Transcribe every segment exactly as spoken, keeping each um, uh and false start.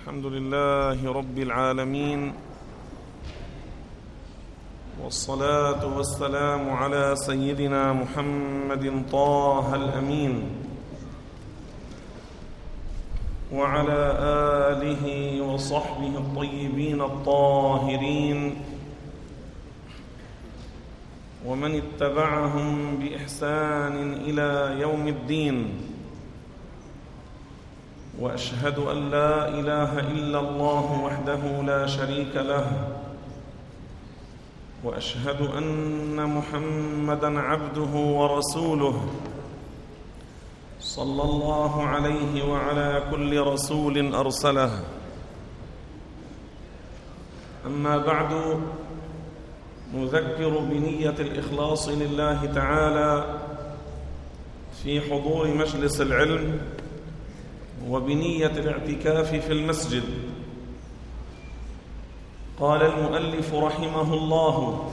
الحمد لله رب العالمين، والصلاة والسلام على سيدنا محمد طه الأمين وعلى آله وصحبه الطيبين الطاهرين ومن اتبعهم بإحسان إلى يوم الدين. وأشهد أن لا إله إلا الله وحده لا شريك له، وأشهد أن محمدًا عبده ورسوله صلى الله عليه وعلى كل رسول أرسله. أما بعد، نذكر بنية الإخلاص لله تعالى في حضور مجلس العلم وبنية الاعتكاف في المسجد. قال المؤلف رحمه الله: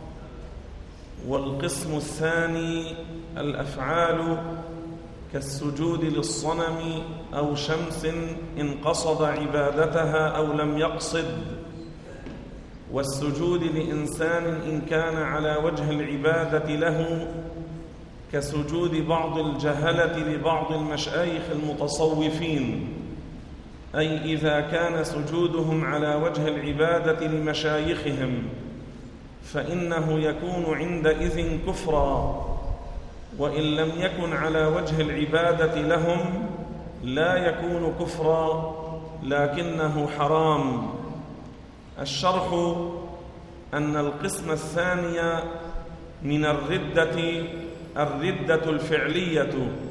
والقسم الثاني الأفعال كالسجود للصنم أو شمس إن قصد عبادتها أو لم يقصد، والسجود لإنسان إن كان على وجه العبادة له، كسجود بعض الجهلة لبعض المشايخ المتصوفين، أي إذا كان سجودهم على وجه العبادة لمشايخهم فإنه يكون عندئذ كفرا، وإن لم يكن على وجه العبادة لهم لا يكون كفرا لكنه حرام. الشرح أن القسم الثاني من الردة الردة الفعلية،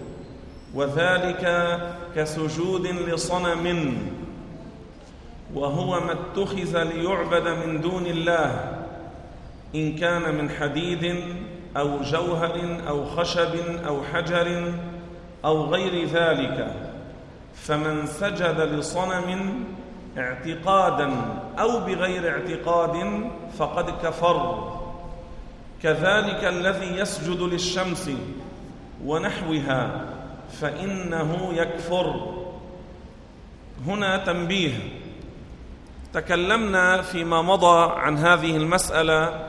وذلك كسجود لصنم، وهو ما اتخذ ليعبد من دون الله، إن كان من حديد أو جوهر أو خشب أو حجر أو غير ذلك. فمن سجد لصنم اعتقادا أو بغير اعتقاد فقد كفر. كذلك الذي يسجد للشمس ونحوها فإنه يكفر. هنا تنبيه: تكلمنا فيما مضى عن هذه المسألة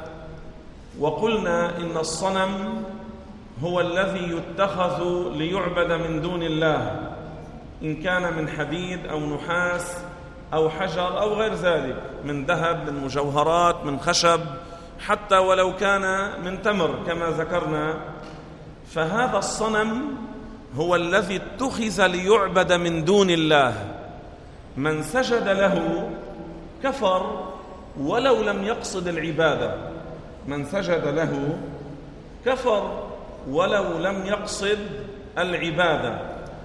وقلنا إن الصنم هو الذي يتخذ ليعبد من دون الله، إن كان من حديد أو نحاس أو حجر أو غير ذلك، من ذهب، من مجوهرات، من خشب، حتى ولو كان من تمر كما ذكرنا. فهذا الصنم هو الذي اتخذ ليعبد من دون الله. من سجد له كفر ولو لم يقصد العبادة. من سجد له كفر ولو لم يقصد العبادة.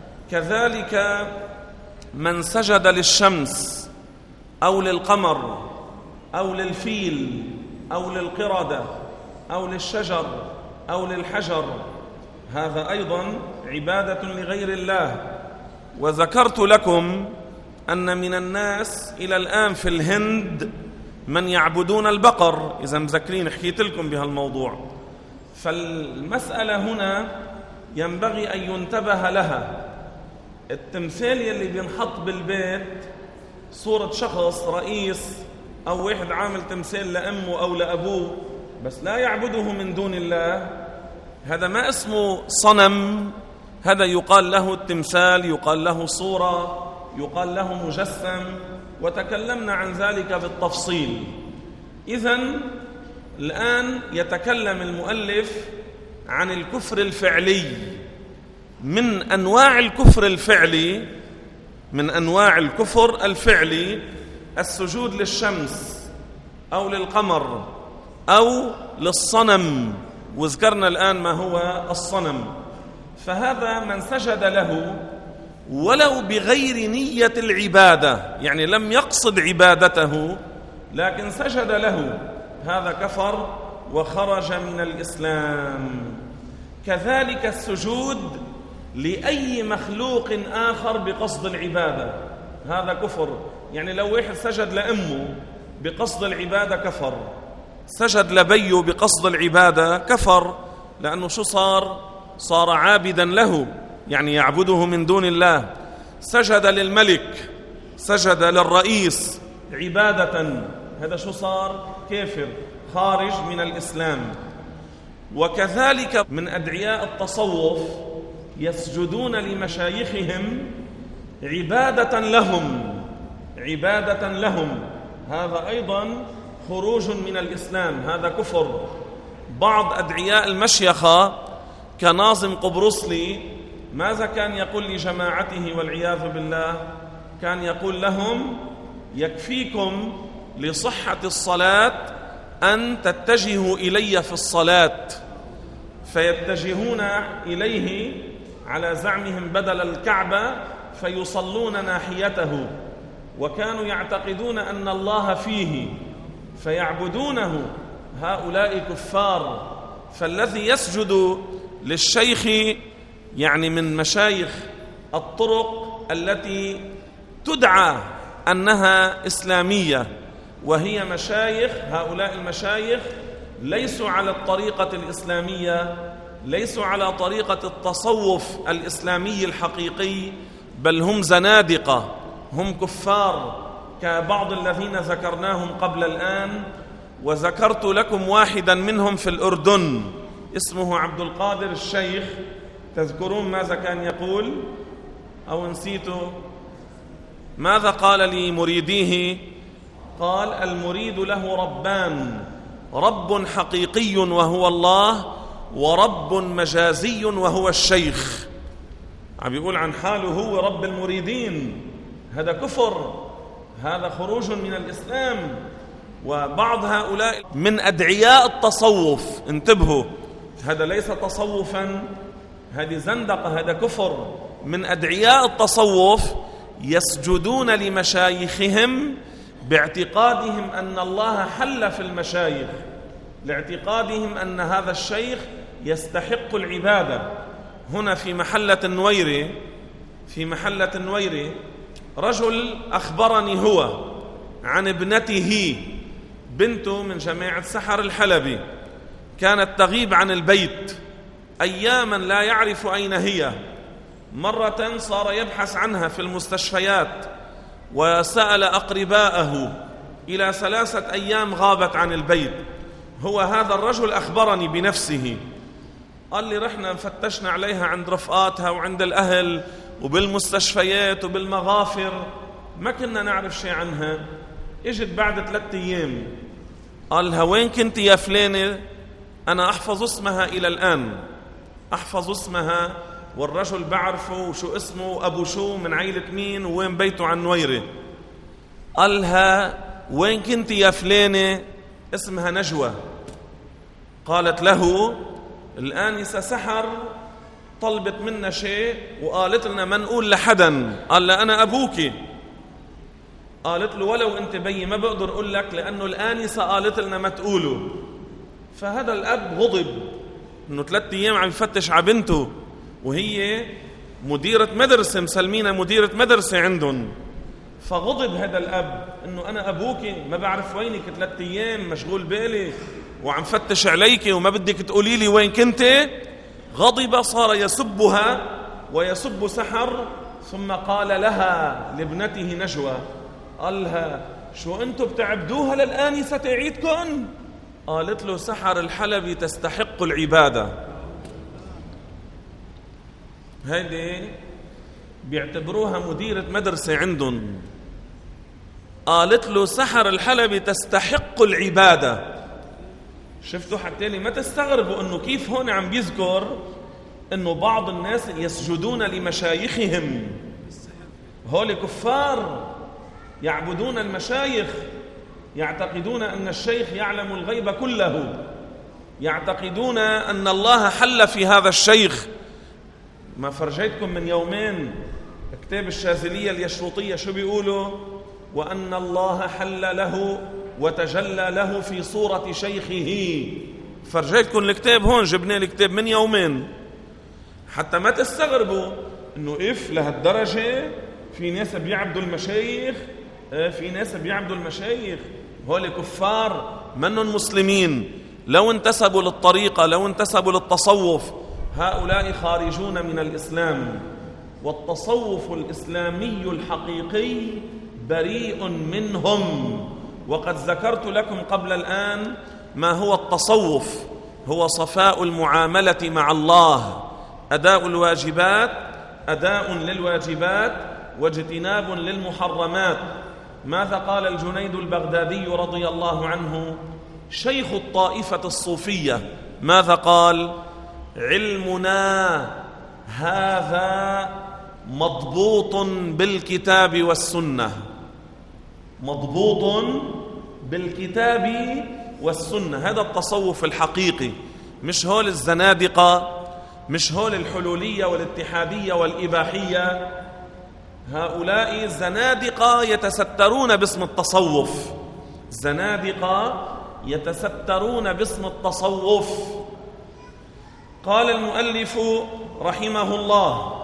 كذلك من سجد للشمس أو للقمر أو للفيل أو للقردة أو للشجر أو للحجر، هذا أيضا عبادة لغير الله. وذكرت لكم أن من الناس إلى الآن في الهند من يعبدون البقر، إذا مذكرين حكيت لكم بهالموضوع. فالمسألة هنا ينبغي أن ينتبه لها. التمثال يلي بينحط بالبيت صورة شخص رئيس أو واحد عامل تمثال لأمه أو لأبوه بس لا يعبده من دون الله، هذا ما اسمه صنم، هذا يقال له التمثال، يقال له صورة، يقال له مجسم، وتكلمنا عن ذلك بالتفصيل. إذن الآن يتكلم المؤلف عن الكفر الفعلي. من أنواع الكفر الفعلي من أنواع الكفر الفعلي السجود للشمس أو للقمر أو للصنم، وذكرنا الآن ما هو الصنم. فهذا من سجد له ولو بغير نية العبادة، يعني لم يقصد عبادته لكن سجد له، هذا كفر وخرج من الإسلام. كذلك السجود لأي مخلوق آخر بقصد العبادة، هذا كفر. يعني لو واحد سجد لأمه بقصد العبادة كفر، سجد لبيه بقصد العبادة كفر، لأنه شو صار؟ صار عابدا له، يعني يعبده من دون الله. سجد للملك، سجد للرئيس عبادة، هذا شو صار؟ كافر خارج من الإسلام. وكذلك من أدعياء التصوف يسجدون لمشايخهم عبادة لهم عبادة لهم هذا أيضا خروج من الإسلام، هذا كفر. بعض أدعياء المشيخة كناظم قبرصلي ماذا كان يقول لجماعته والعياذ بالله؟ كان يقول لهم: يكفيكم لصحة الصلاة أن تتجهوا إلي في الصلاة، فيتجهون إليه على زعمهم بدل الكعبة فيصلون ناحيته، وكانوا يعتقدون أن الله فيه فيعبدونه. هؤلاء كفار. فالذي يسجد للشيخ يعني من مشايخ الطرق التي تدعى أنها إسلامية وهي مشايخ، هؤلاء المشايخ ليسوا على الطريقة الإسلامية، ليسوا على طريقة التصوف الإسلامي الحقيقي، بل هم زنادقة، هم كفار كبعض الذين ذكرناهم قبل الآن. وذكرت لكم واحدا منهم في الأردن اسمه عبد القادر الشيخ. تذكرون ماذا كان يقول أو نسيتوا؟ ماذا قال لمريديه؟ قال: المريد له ربان، رب حقيقي وهو الله، ورب مجازي وهو الشيخ. عم يقول عن حاله هو رب المريدين. هذا كفر، هذا خروج من الإسلام. وبعض هؤلاء من أدعياء التصوف، انتبهوا، هذا ليس تصوفا، هذه زندقة، هذا كفر. من أدعياء التصوف يسجدون لمشايخهم باعتقادهم أن الله حل في المشايخ، لاعتقادهم أن هذا الشيخ يستحق العبادة. هنا في محلة النويري في محلة النويري رجل أخبرني هو عن ابنته، بنته من جماعة سحر الحلبي، كانت تغيب عن البيت أياما لا يعرف أين هي. مرة صار يبحث عنها في المستشفيات وسأل أقرباءه، إلى ثلاثة أيام غابت عن البيت. هو هذا الرجل أخبرني بنفسه، قال لي: رحنا فتشنا عليها عند رفقاتها وعند الأهل وبالمستشفيات وبالمغافر، ما كنا نعرف شيء عنها. اجت بعد ثلاثة أيام، قال لها: وين كنت يا فلانة؟ أنا أحفظ اسمها إلى الآن، أحفظ اسمها، والرجل بعرفه وشو اسمه، أبو شو، من عيلة مين، وين بيته عن نويرة. قال لها: وين كنت يا فلانة؟ اسمها نجوى. قالت له: الآنسة سحر طلبت منا شيء وقالت لنا ما نقول لحدا. قال لها: أنا أبوك. قالت له: ولو أنت بي ما بقدر أقول لك، لأنه الآنسة قالت لنا ما تقولوا. فهذا الأب غضب أنه ثلاثة أيام عم يفتش على بنته وهي مديرة مدرسة، مسلمينة مديرة مدرسة عندهم. فغضب هذا الأب أنه أنا أبوك ما بعرف وينك ثلاثة أيام، مشغول بالي وعم فتش عليك وما بدك تقولي لي وين كنت. غضب، صار يسبها ويسب سحر. ثم قال لها لابنته نجوى، قال لها: شو أنتم بتعبدوها للآنسة تعيدكم؟ قالت له: سحر الحلبي تستحق العبادة. هذه بيعتبروها مديرة مدرسة عندهم. قالت له: سحر الحلبي تستحق العبادة. شفتوا حتى لي ما تستغربوا أنه كيف هون عم بيذكر أنه بعض الناس يسجدون لمشايخهم. هؤلاء كفار يعبدون المشايخ، يعتقدون أن الشيخ يعلم الغيب كله، يعتقدون أن الله حل في هذا الشيخ. ما فرجيتكم من يومين كتاب الشاذلية اليشروطية شو بيقولوا؟ وأن الله حل له وتجلى له في صورة شيخه. فرجيتكم الكتاب هون، جبنا الكتاب من يومين، حتى ما تستغربوا انه اف لهالدرجة في ناس بيعبدوا المشايخ. في ناس بيعبدوا المشايخ، هول كفار منهم مسلمين. لو انتسبوا للطريقة، لو انتسبوا للتصوف، هؤلاء خارجون من الإسلام. والتصوف الإسلامي الحقيقي بريء منهم. وقد ذكرت لكم قبل الآن ما هو التصوف، هو صفاء المعاملة مع الله، أداء الواجبات، أداء للواجبات واجتناب للمحرمات. ماذا قال الجنيد البغدادي رضي الله عنه شيخ الطائفة الصوفية؟ ماذا قال؟ علمنا هذا مضبوط بالكتاب والسنة، مضبوط بالكتاب والسنة. هذا التصوف الحقيقي، مش هول الزنادقة، مش هول الحلولية والاتحادية والإباحية. هؤلاء زنادقة يتسترون باسم التصوف، زنادقة يتسترون باسم التصوف. قال المؤلف رحمه الله: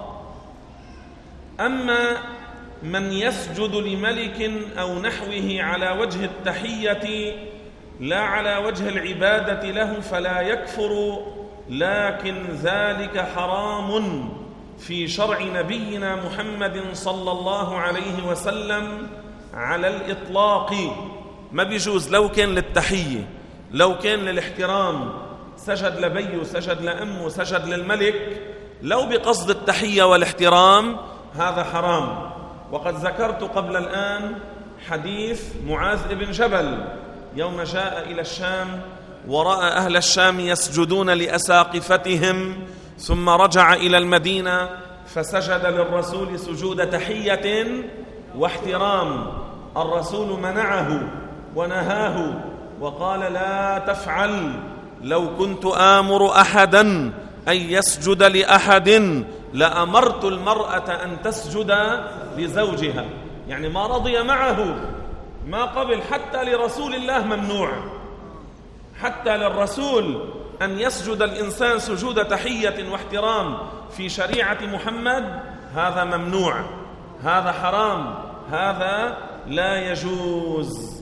أما من يسجد لملك أو نحوه على وجه التحية لا على وجه العبادة له فلا يكفر، لكن ذلك حرام في شرع نبينا محمد صلى الله عليه وسلم على الإطلاق. ما بيجوز لو كان للتحية، لو كان للاحترام، سجد لبيه، سجد لأمه، سجد للملك، لو بقصد التحية والاحترام هذا حرام. وقد ذكرت قبل الآن حديث معاذ بن جبل يوم جاء إلى الشام ورأى أهل الشام يسجدون لأساقفتهم، ثم رجع إلى المدينة فسجد للرسول سجود تحية واحترام. الرسول منعه ونهاه وقال: لا تفعل، لو كنت آمر أحدا أن يسجد لأحد لأمرت المرأة أن تسجد لزوجها. يعني ما رضي معه، ما قبل. حتى لرسول الله ممنوع، حتى للرسول أن يسجد الإنسان سجود تحية واحترام في شريعة محمد هذا ممنوع، هذا حرام، هذا لا يجوز.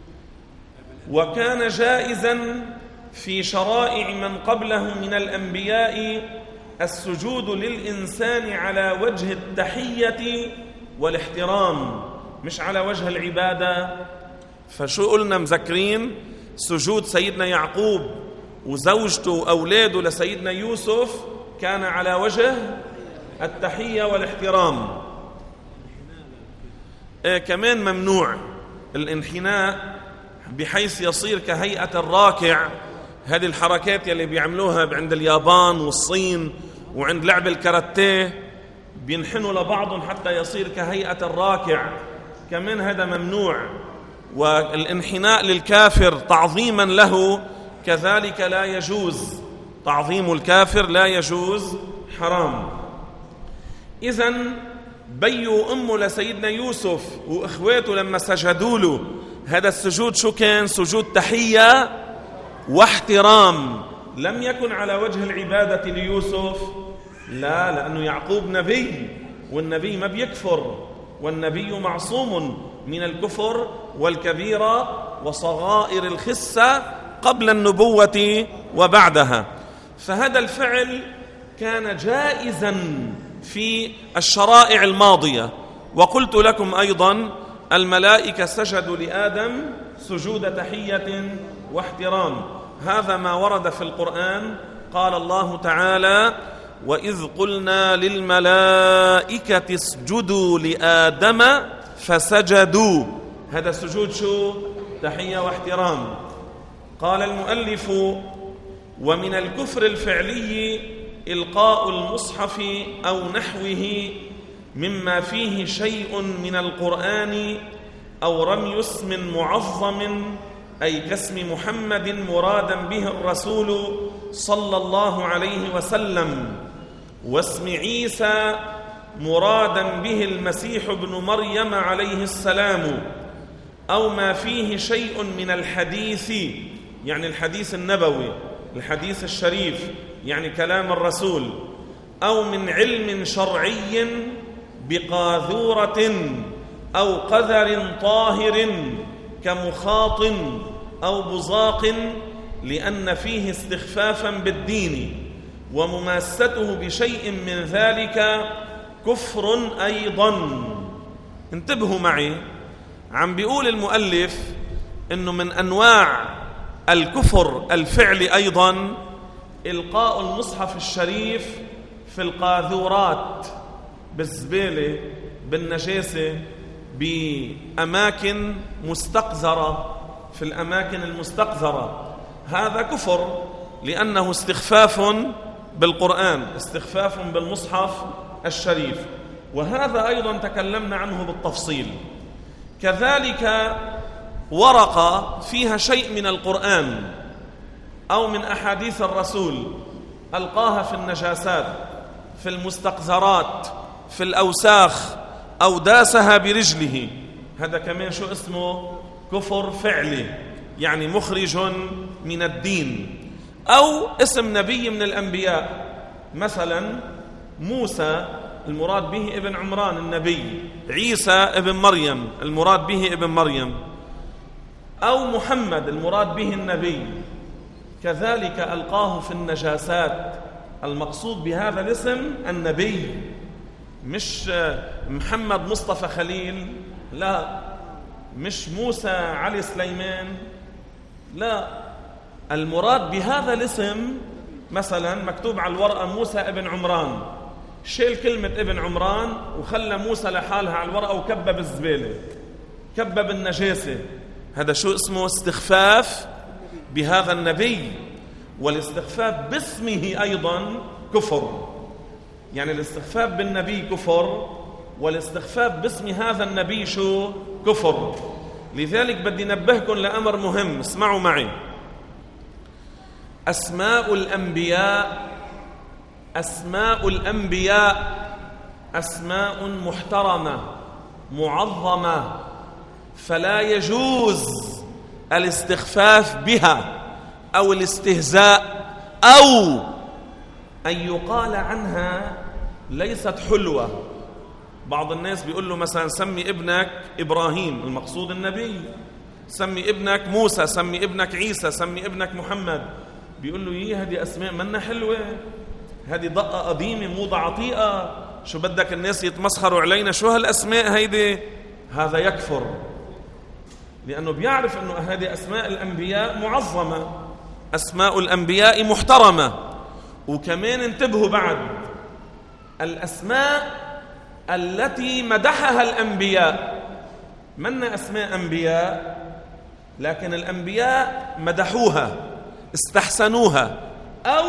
وكان جائزا في شرائع من قبله من الأنبياء السجود للإنسان على وجه التحية والاحترام، مش على وجه العبادة. فشو قلنا مذكرين؟ سجود سيدنا يعقوب وزوجته وأولاده لسيدنا يوسف كان على وجه التحية والاحترام. إيه كمان ممنوع الانحناء بحيث يصير كهيئة الراكع. هذه الحركات يلي بيعملوها عند اليابان والصين وعند لعب الكاراتيه، بينحنوا لبعضهم حتى يصير كهيئة الراكع، كمان هذا ممنوع. والانحناء للكافر تعظيما له كذلك لا يجوز، تعظيم الكافر لا يجوز، حرام. إذن بيوا أمه لسيدنا يوسف وإخواته لما سجدوا له، هذا السجود شو كان؟ سجود تحية واحترام، لم يكن على وجه العبادة ليوسف، لا، لأنه يعقوب نبي، والنبي ما بيكفر، والنبي معصوم من الكفر والكبيرة وصغائر الخسة قبل النبوة وبعدها. فهذا الفعل كان جائزا في الشرائع الماضية. وقلت لكم أيضا الملائكة سجدوا لآدم سجود تحية واحترام، هذا ما ورد في القرآن. قال الله تعالى: وإذ قلنا للملائكة اسجدوا لآدم فسجدوا، هذا سجود شو؟ تحية واحترام. قال المؤلف: ومن الكفر الفعلي إلقاء المصحف أو نحوه مما فيه شيء من القرآن أو رمي اسم معظم، أي كاسم محمد مرادا به الرسول صلى الله عليه وسلم، واسم عيسى مرادا به المسيح ابن مريم عليه السلام، أو ما فيه شيء من الحديث، يعني الحديث النبوي، الحديث الشريف، يعني كلام الرسول، أو من علم شرعي بقاذورة أو قذر طاهر كمخاط أو بزاق، لأن فيه استخفافا بالدين، ومماسته بشيء من ذلك كفر أيضا. انتبهوا معي، عم بيقول المؤلف إنه من أنواع الكفر الفعلي أيضا إلقاء المصحف الشريف في القاذورات، بالزبالة، بالنجاسة، بأماكن مستقذرة، في الأماكن المستقذرة. هذا كفر لأنه استخفاف بالقرآن، استخفاف بالمصحف الشريف، وهذا أيضا تكلمنا عنه بالتفصيل. كذلك ورقة فيها شيء من القرآن أو من أحاديث الرسول ألقاها في النجاسات، في المستقذرات، في الأوساخ، أو داسها برجله، هذا كمان شو اسمه؟ كفر فعلي، يعني مخرج من الدين. أو اسم نبي من الأنبياء، مثلا موسى المراد به ابن عمران النبي، عيسى ابن مريم المراد به ابن مريم، أو محمد المراد به النبي، كذلك ألقاه في النجاسات. المقصود بهذا الاسم النبي، مش محمد مصطفى خليل، لا، مش موسى علي سليمان، لا، المراد بهذا الاسم مثلا مكتوب على الورقة موسى ابن عمران، شيل كلمة ابن عمران وخلى موسى لحالها على الورقة وكبب الزبالة، كبب النجاسة. هذا شو اسمه؟ استخفاف بهذا النبي. والاستخفاف باسمه أيضا كفر، يعني الاستخفاف بالنبي كفر، والاستخفاف باسم هذا النبي شو؟ كفر. لذلك بدي نبهكم لأمر مهم، اسمعوا معي. أسماء الأنبياء أسماء الأنبياء أسماء محترمة معظمة، فلا يجوز الاستخفاف بها أو الاستهزاء أو أن يقال عنها ليست حلوة. بعض الناس بيقول له مثلا سمي ابنك إبراهيم، المقصود النبي، سمي ابنك موسى، سمي ابنك عيسى، سمي ابنك محمد، بيقول له يي هذه أسماء منا حلوة، هذه دقة قديمة موضة عطيئة، شو بدك الناس يتمسخروا علينا، شو هالأسماء هيدي؟ هذا يكفر، لأنه بيعرف أنه هذه أسماء الأنبياء معظمة، أسماء الأنبياء محترمة. وكمان انتبهوا بعد، الأسماء التي مدحها الأنبياء من أسماء أنبياء، لكن الأنبياء مدحوها استحسنوها، أو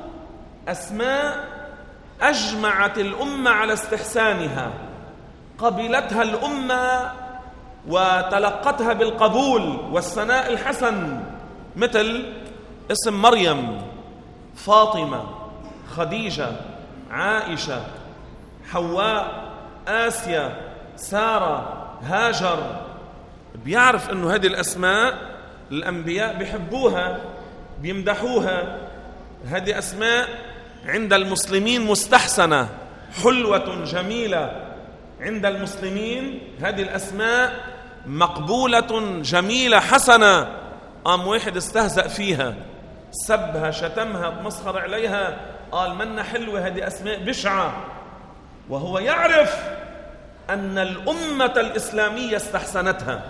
أسماء أجمعت الأمة على استحسانها، قبلتها الأمة وتلقتها بالقبول والثناء الحسن، مثل اسم مريم، فاطمة، خديجة، عائشة، حواء، آسيا، سارة، هاجر. بيعرف أنه هذه الأسماء الأنبياء بيحبوها بيمدحوها، هذه أسماء عند المسلمين مستحسنة حلوة جميلة، عند المسلمين هذه الأسماء مقبولة جميلة حسنة. قام واحد استهزأ فيها، سبها، شتمها، تمسخر عليها، قال منا حلوة، هذه أسماء بشعة، وهو يعرف أن الأمة الإسلامية استحسنتها،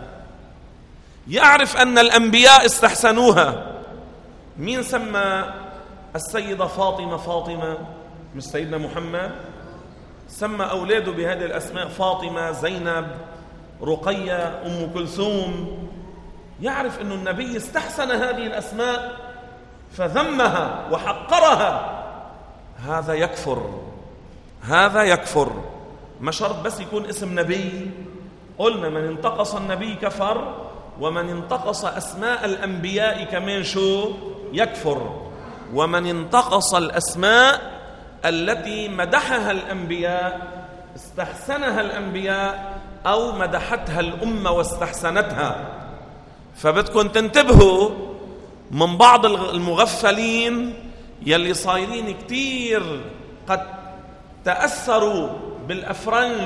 يعرف أن الأنبياء استحسنوها. مين سمى السيدة فاطمة فاطمة؟ مش سيدنا محمد؟ سمى أولاده بهذه الأسماء، فاطمة، زينب، رقية، أم كلثوم. يعرف أن النبي استحسن هذه الأسماء فذمها وحقرها، هذا يكفر، هذا يكفر. ما شرط بس يكون اسم نبي، قلنا من انتقص النبي كفر، ومن انتقص أسماء الأنبياء كمان شو؟ يكفر. ومن انتقص الأسماء التي مدحها الأنبياء، استحسنها الأنبياء، أو مدحتها الأمة واستحسنتها. فبدكم تنتبهوا من بعض المغفلين يلي صايرين كتير قد تأثروا بالأفرنج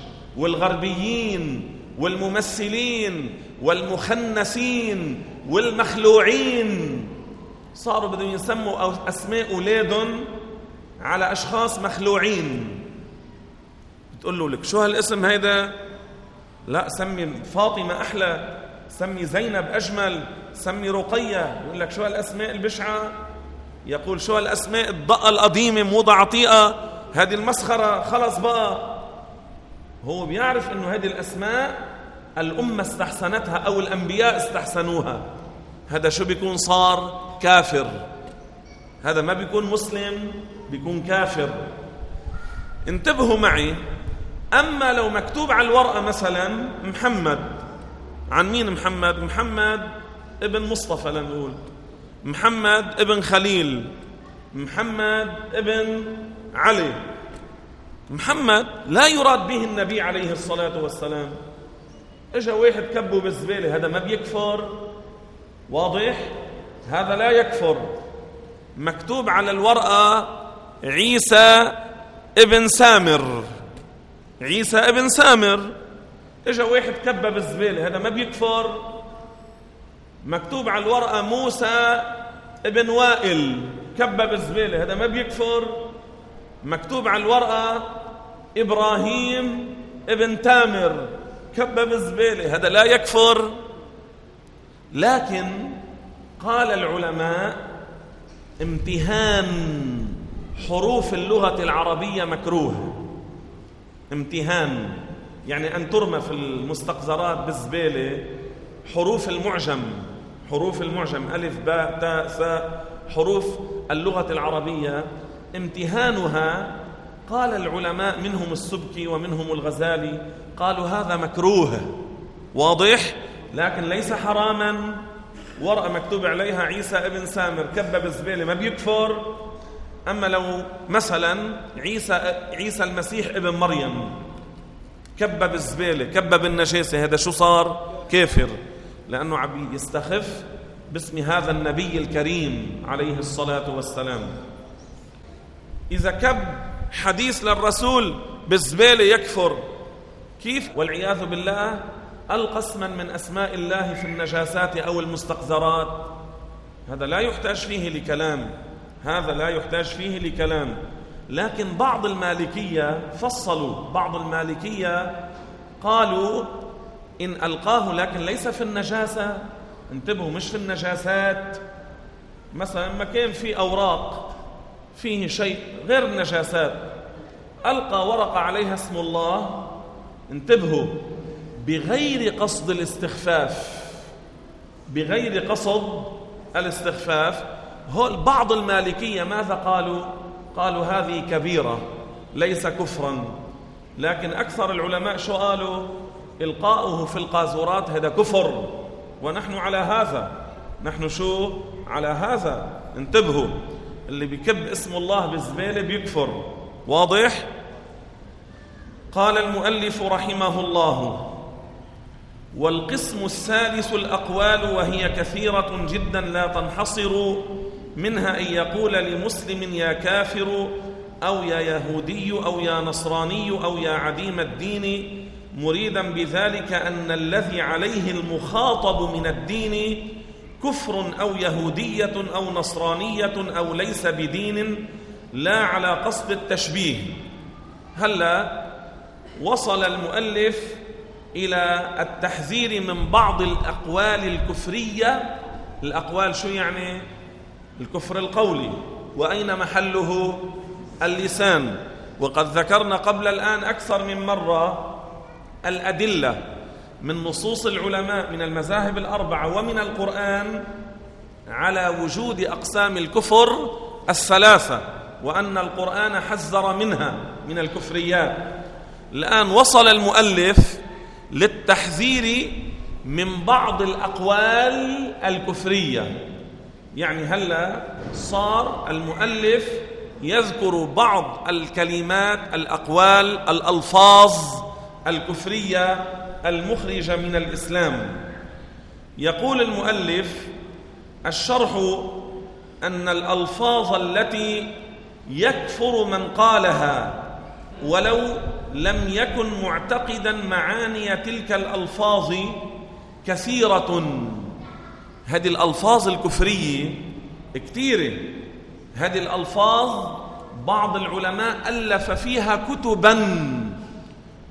والغربيين والممثلين والمخنسين والمخلوعين، صاروا بدهم يسموا أسماء أولادهم على أشخاص مخلوعين. بتقول له لك شو هالاسم هيدا؟ لا سمي فاطمة أحلى، سمي زينب أجمل، سمي رقية. يقول لك شو الأسماء البشعة؟ يقول شو الأسماء الضقة القديمة موضة عتيقة، هذه المسخرة خلص بقى. هو بيعرف إنه هذه الأسماء الأمة استحسنتها أو الأنبياء استحسنوها. هذا شو بيكون؟ صار كافر. هذا ما بيكون مسلم، بيكون كافر. انتبهوا معي. أما لو مكتوب على الورقة مثلا محمد، عن مين محمد؟ محمد ابن مصطفى لنقول، محمد ابن خليل، محمد ابن علي. محمد لا يراد به النبي عليه الصلاة والسلام. اجا واحد كبه بالزبالة، هذا ما بيكفر؟ واضح؟ هذا لا يكفر. مكتوب على الورقة عيسى ابن سامر، عيسى ابن سامر، اجا واحد كبه بالزبالة، هذا ما بيكفر؟ مكتوب على الورقة موسى ابن وائل، كبه بالزبالة، هذا ما بيكفر؟ مكتوب على الورقة إبراهيم ابن تامر، كبه بالزبالة، هذا لا يكفر. لكن قال العلماء امتهان حروف اللغة العربية مكروه. امتهان يعني أن ترمى في المستقذرات بالزبالة حروف المعجم، حروف المعجم ألف باء تاء ثاء، حروف اللغة العربية امتهانها. قال العلماء منهم السبكي ومنهم الغزالي قالوا هذا مكروه. واضح؟ لكن ليس حراما. ورقة مكتوب عليها عيسى ابن سامر كبه بالزبالة ما بيكفر. أما لو مثلا عيسى عيسى المسيح ابن مريم كبه بالزبالة، كبه بالنجاسة، هذا شو صار؟ كافر، لأنه عم يستخف باسم هذا النبي الكريم عليه الصلاة والسلام. إذا كب حديث للرسول بالزبالة يكفر. كيف؟ والعياذ بالله ألقى اسما من أسماء الله في النجاسات أو المستقذرات، هذا لا يحتاج فيه لكلام، هذا لا يحتاج فيه لكلام. لكن بعض المالكية فصلوا، بعض المالكية قالوا إن ألقاه لكن ليس في النجاسة. انتبهوا، مش في النجاسات. مثلا مكان فيه أوراق فيه شيء غير النجاسات، ألقى ورقة عليها اسم الله، انتبهوا، بغير قصد الاستخفاف، بغير قصد الاستخفاف. هول بعض المالكية ماذا قالوا؟ قالوا هذه كبيرة ليس كفرا. لكن أكثر العلماء شو قالوا؟ إلقاؤه في القاذورات هذا كفر، ونحن على هذا، نحن شو على هذا. انتبهوا، اللي بيكب اسم الله بالزبالة بيكفر. واضح؟ قال المؤلف رحمه الله: والقسم الثالث الأقوال، وهي كثيرة جدا لا تنحصر، منها أن يقول لمسلم يا كافر، أو يا يهودي، أو يا نصراني، أو يا عديم الدين، مريدا بذلك أن الذي عليه المخاطب من الدين كفر أو يهودية أو نصرانية أو ليس بدين، لا على قصد التشبيه. هلا وصل المؤلف إلى التحذير من بعض الأقوال الكفرية. الأقوال شو يعني؟ الكفر القولي، وأين محله؟ اللسان. وقد ذكرنا قبل الآن أكثر من مرة الأدلة من نصوص العلماء من المذاهب الأربعة ومن القرآن على وجود أقسام الكفر الثلاثة، وأن القرآن حذر منها من الكفريات. الآن وصل المؤلف للتحذير من بعض الأقوال الكفرية. يعني هلا صار المؤلف يذكر بعض الكلمات، الأقوال، الألفاظ الكفرية المخرجة من الإسلام. يقول المؤلف: الشرح أن الألفاظ التي يكفر من قالها ولو لم يكن معتقدا معاني تلك الألفاظ كثيرة. هذه الألفاظ الكفرية كثيرة. هذه الألفاظ بعض العلماء ألف فيها كتبا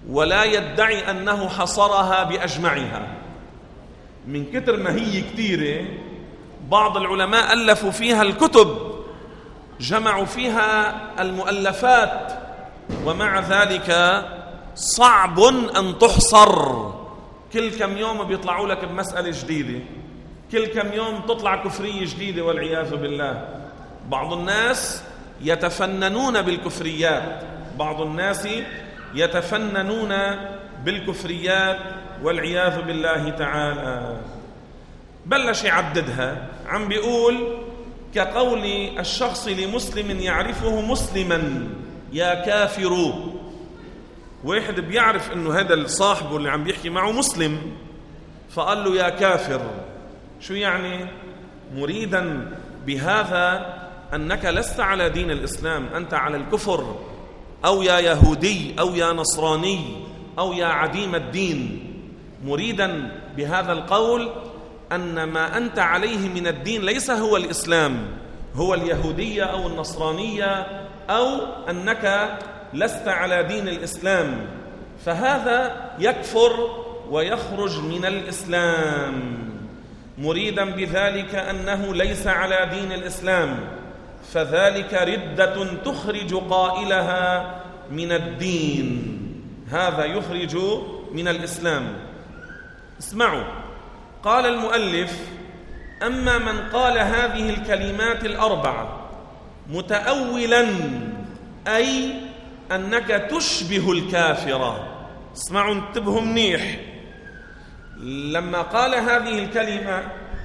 ولا يدعي أنه حصرها بأجمعها. من كتر ما هي كتيرة بعض العلماء ألفوا فيها الكتب، جمعوا فيها المؤلفات، ومع ذلك صعب أن تحصر. كل كم يوم بيطلعوا لك بمسألة جديدة، كل كم يوم تطلع كفرية جديدة والعياذ بالله. بعض الناس يتفننون بالكفريات، بعض الناس يتفننون بالكفريات والعياذ بالله تعالى. بلش يعددها، عم بيقول كقول الشخص لمسلم يعرفه مسلما يا كافر. واحد بيعرف انه هذا الصاحب اللي عم بيحكي معه مسلم، فقال له يا كافر. شو يعني؟ مريدا بهذا أنك لست على دين الإسلام، أنت على الكفر، أو يا يهودي أو يا نصراني أو يا عديم الدين. مريدا بهذا القول أن ما أنت عليه من الدين ليس هو الإسلام، هو اليهودية أو النصرانية، أو أنك لست على دين الإسلام، فهذا يكفر ويخرج من الإسلام. مريدا بذلك أنه ليس على دين الإسلام، فذلك ردة تخرج قائلها من الدين، هذا يخرج من الإسلام. اسمعوا، قال المؤلف: أما من قال هذه الكلمات الأربعة متأولا أي أنك تشبه الكافرة. اسمعوا انتبهوا منيح، لما قال هذه الكلمة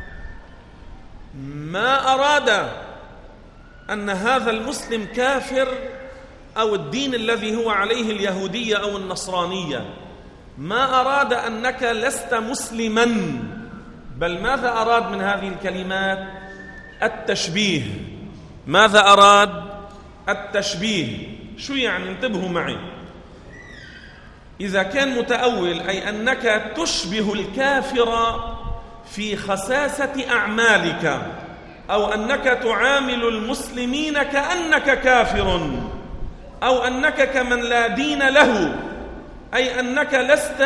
ما أراد أن هذا المسلم كافر أو الدين الذي هو عليه اليهودية أو النصرانية، ما أراد أنك لست مسلما، بل ماذا أراد من هذه الكلمات؟ التشبيه. ماذا أراد؟ التشبيه. شو يعني؟ انتبهوا معي. إذا كان متأول أي أنك تشبه الكافر في خساسة أعمالك، أو أنك تعامل المسلمين كأنك كافر، أو أنك كمن لا دين له، أي أنك لست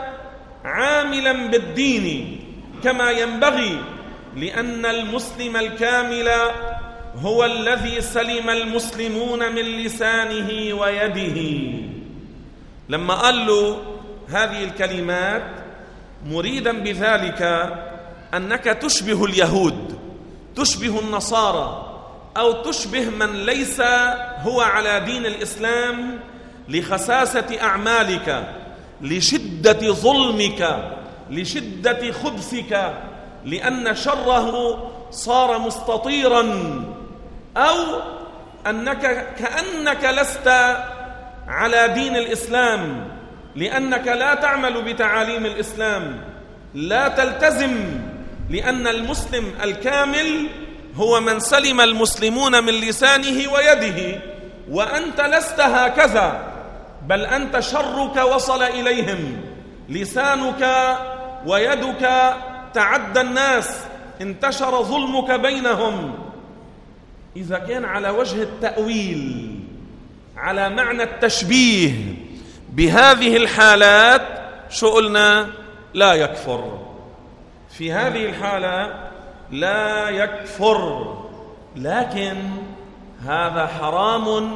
عاملا بالدين كما ينبغي، لأن المسلم الكامل هو الذي سلم المسلمون من لسانه ويده. لما قال له هذه الكلمات مريدا بذلك أنك تشبه اليهود، تشبه النصارى، أو تشبه من ليس هو على دين الإسلام لخساسة أعمالك، لشدة ظلمك، لشدة خبثك، لأن شره صار مستطيرا، أو أنك كأنك لست على دين الإسلام لأنك لا تعمل بتعاليم الإسلام، لا تلتزم، لأن المسلم الكامل هو من سلم المسلمون من لسانه ويده، وأنت لست هكذا، بل أنت شرك وصل إليهم، لسانك ويدك تعدى الناس، انتشر ظلمك بينهم. إذا كان على وجه التأويل، على معنى التشبيه بهذه الحالات، شو قلنا؟ لا يكفر. في هذه الحالة لا يكفر، لكن هذا حرام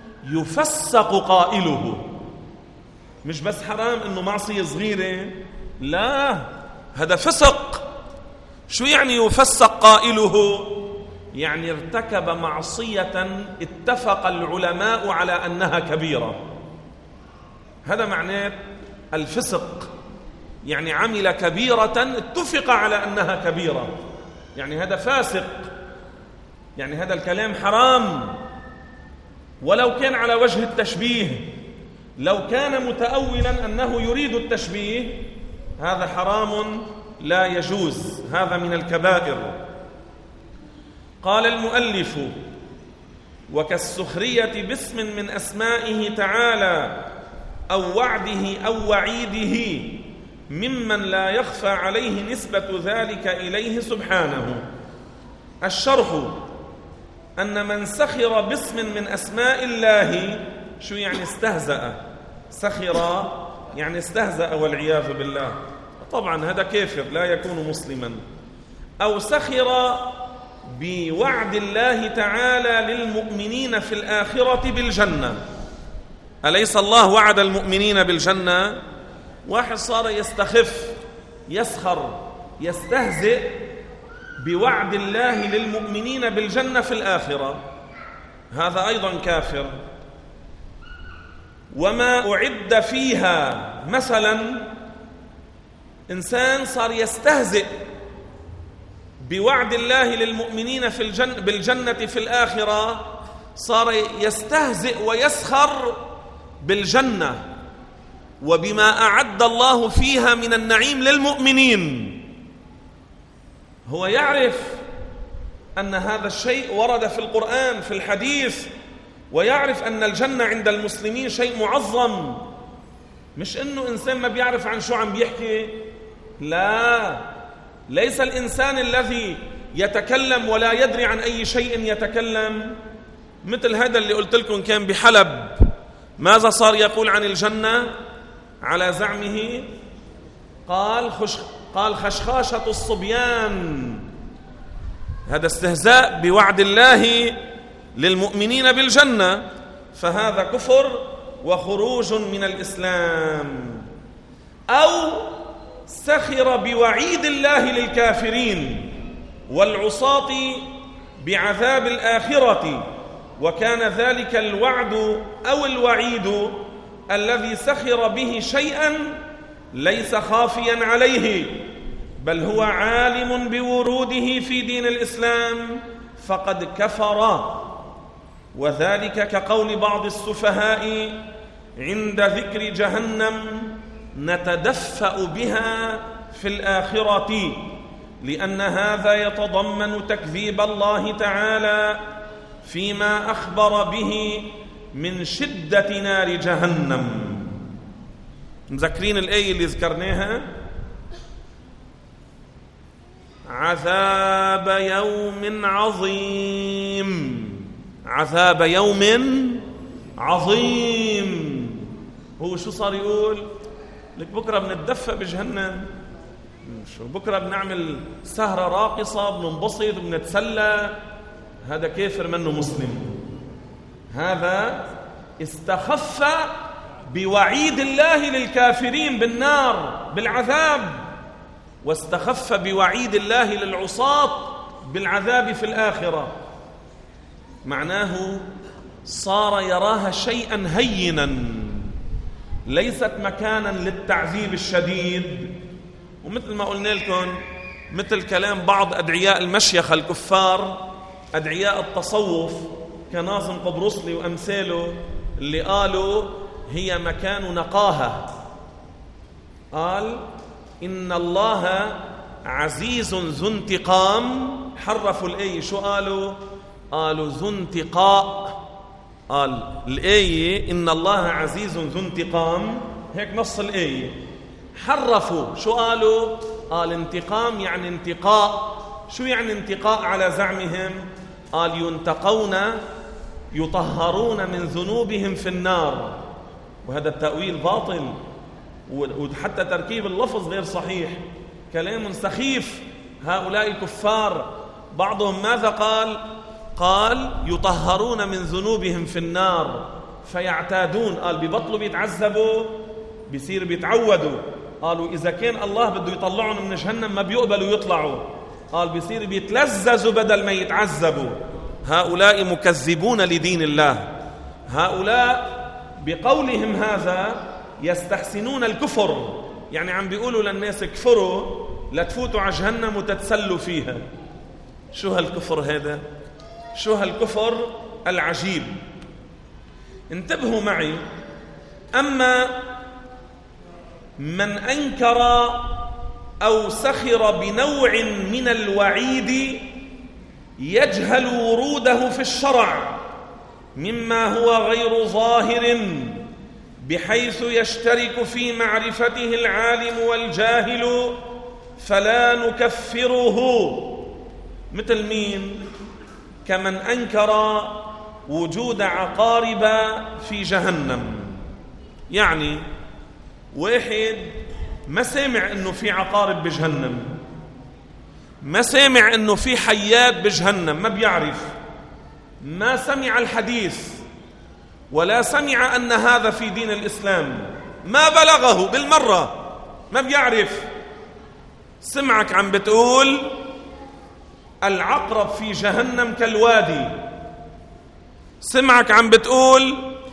يفسق قائله. مش بس حرام إنه معصية صغيرة، لا، هذا فسق. شو يعني يفسق قائله؟ يعني ارتكب معصية اتفق العلماء على أنها كبيرة، هذا معناه الفسق، يعني عمل كبيرة اتفق على أنها كبيرة، يعني هذا فاسق، يعني هذا الكلام حرام. ولو كان على وجه التشبيه، لو كان متأولا أنه يريد التشبيه، هذا حرام لا يجوز، هذا من الكبائر. قال المؤلف: وكالسخرية باسم من أسمائه تعالى أو وعده أو وعيده، ممن لا يخفى عليه نسبة ذلك إليه سبحانه. الشرح: أن من سخر باسم من أسماء الله، شو يعني استهزأ؟ سخر يعني استهزأ والعياذ بالله، طبعا هذا كافر لا يكون مسلما. أو سخر بوعد الله تعالى للمؤمنين في الآخرة بالجنة. أليس الله وعد المؤمنين بالجنة؟ واحد صار يستخف، يسخر، يستهزئ بوعد الله للمؤمنين بالجنة في الآخرة، هذا أيضا كافر. وما أعد فيها، مثلا إنسان صار يستهزئ بوعد الله للمؤمنين في الجنة بالجنة في الآخرة، صار يستهزئ ويسخر بالجنة وبما أعد الله فيها من النعيم للمؤمنين. هو يعرف أن هذا الشيء ورد في القرآن في الحديث، ويعرف أن الجنة عند المسلمين شيء معظم، مش إنه إنسان ما بيعرف عن شو عم بيحكي. لا، ليس الإنسان الذي يتكلم ولا يدري عن أي شيء يتكلم. مثل هذا اللي قلت لكم كان بحلب، ماذا صار يقول عن الجنة على زعمه؟ قال خش قال خشخاشة الصبيان. هذا استهزاء بوعد الله للمؤمنين بالجنة، فهذا كفر وخروج من الإسلام. أو سخر بوعيد الله للكافرين والعصاة بعذاب الآخرة، وكان ذلك الوعد أو الوعيد الذي سخر به شيئا ليس خافيا عليه، بل هو عالم بوروده في دين الإسلام فقد كفر. وذلك كقول بعض السفهاء عند ذكر جهنم: نتدفأ بها في الآخرة، لأن هذا يتضمن تكذيب الله تعالى فيما أخبر به من شدة نار جهنم. مذكرين الآية اللي ذكرناها؟ عذاب يوم عظيم، عذاب يوم عظيم. هو شو صار يقول؟ لك بكرة بنتدفأ بجهنم، شو بكرة بنعمل سهرة راقصة، بننبسط وبنتسلى. هذا كافر منه مسلم، هذا استخف بوعيد الله للكافرين بالنار بالعذاب، واستخف بوعيد الله للعصاة بالعذاب في الآخرة. معناه صار يراها شيئا هينا، ليست مكانا للتعذيب الشديد. ومثل ما قلنا لكم، مثل كلام بعض أدعياء المشيخة الكفار، أدعياء التصوف كناظم قبرصلي وأمثاله، اللي قالوا هي مكان نقاهة. قال إن الله عزيز ذو انتقام. حرفوا الآية، شو قالوا؟ قالوا ذو انتقاء. قال الآية إن الله عزيز ذو انتقام، هيك نص الآية. حرفوا، شو قالوا؟ قال انتقام يعني انتقاء. شو يعني انتقاء على زعمهم؟ قال ينتقون، يطهرون من ذنوبهم في النار. وهذا التأويل باطل، وحتى تركيب اللفظ غير صحيح، كلام سخيف. هؤلاء الكفار بعضهم ماذا قال؟ قال يطهرون من ذنوبهم في النار فيعتادون. قال بيبطلوا بيتعذبوا، بيصير بيتعودوا. قالوا إذا كان الله بده يطلعهم من جهنم ما بيقبلوا يطلعوا، قال بيصير بيتلذذوا بدل ما يتعذبوا. هؤلاء مكذبون لدين الله. هؤلاء بقولهم هذا يستحسنون الكفر، يعني عم بيقولوا للناس كفروا لتفوتوا على جهنم وتتسلوا فيها. شو هالكفر هذا؟ شو هالكفر العجيب؟ انتبهوا معي. أما من أنكر أو سخر بنوع من الوعيد يجهل وروده في الشرع مما هو غير ظاهر، بحيث يشترك في معرفته العالم والجاهل، فلا نكفره. مثل مين؟ كمن أنكر وجود عقارب في جهنم. يعني واحد ما سامع انه في عقارب بجهنم، ما سامع انه في حيات بجهنم، ما بيعرف، ما سمع الحديث ولا سمع ان هذا في دين الاسلام، ما بلغه بالمرة، ما بيعرف. سمعك عم بتقول العقرب في جهنم كالوادي، سمعك عم بتقول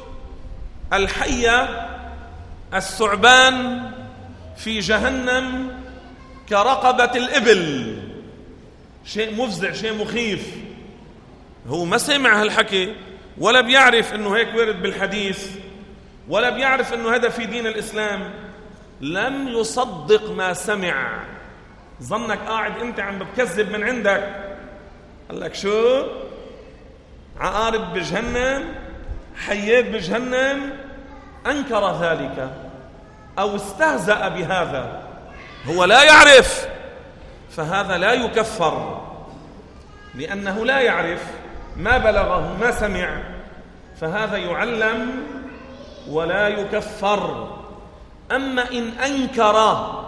الحية الثعبان في جهنم كرقبة الإبل، شيء مفزع، شيء مخيف. هو ما سمع هالحكي ولا بيعرف انه هيك ورد بالحديث ولا بيعرف انه هذا في دين الإسلام، لم يصدق ما سمع. ظنك قاعد انت عم بكذب من عندك، قال لك شو عقارب بجهنم، حيات بجهنم، أنكر ذلك أو استهزأ بهذا، هو لا يعرف، فهذا لا يكفر لأنه لا يعرف، ما بلغه، ما سمع، فهذا يعلم ولا يكفر. أما إن أنكر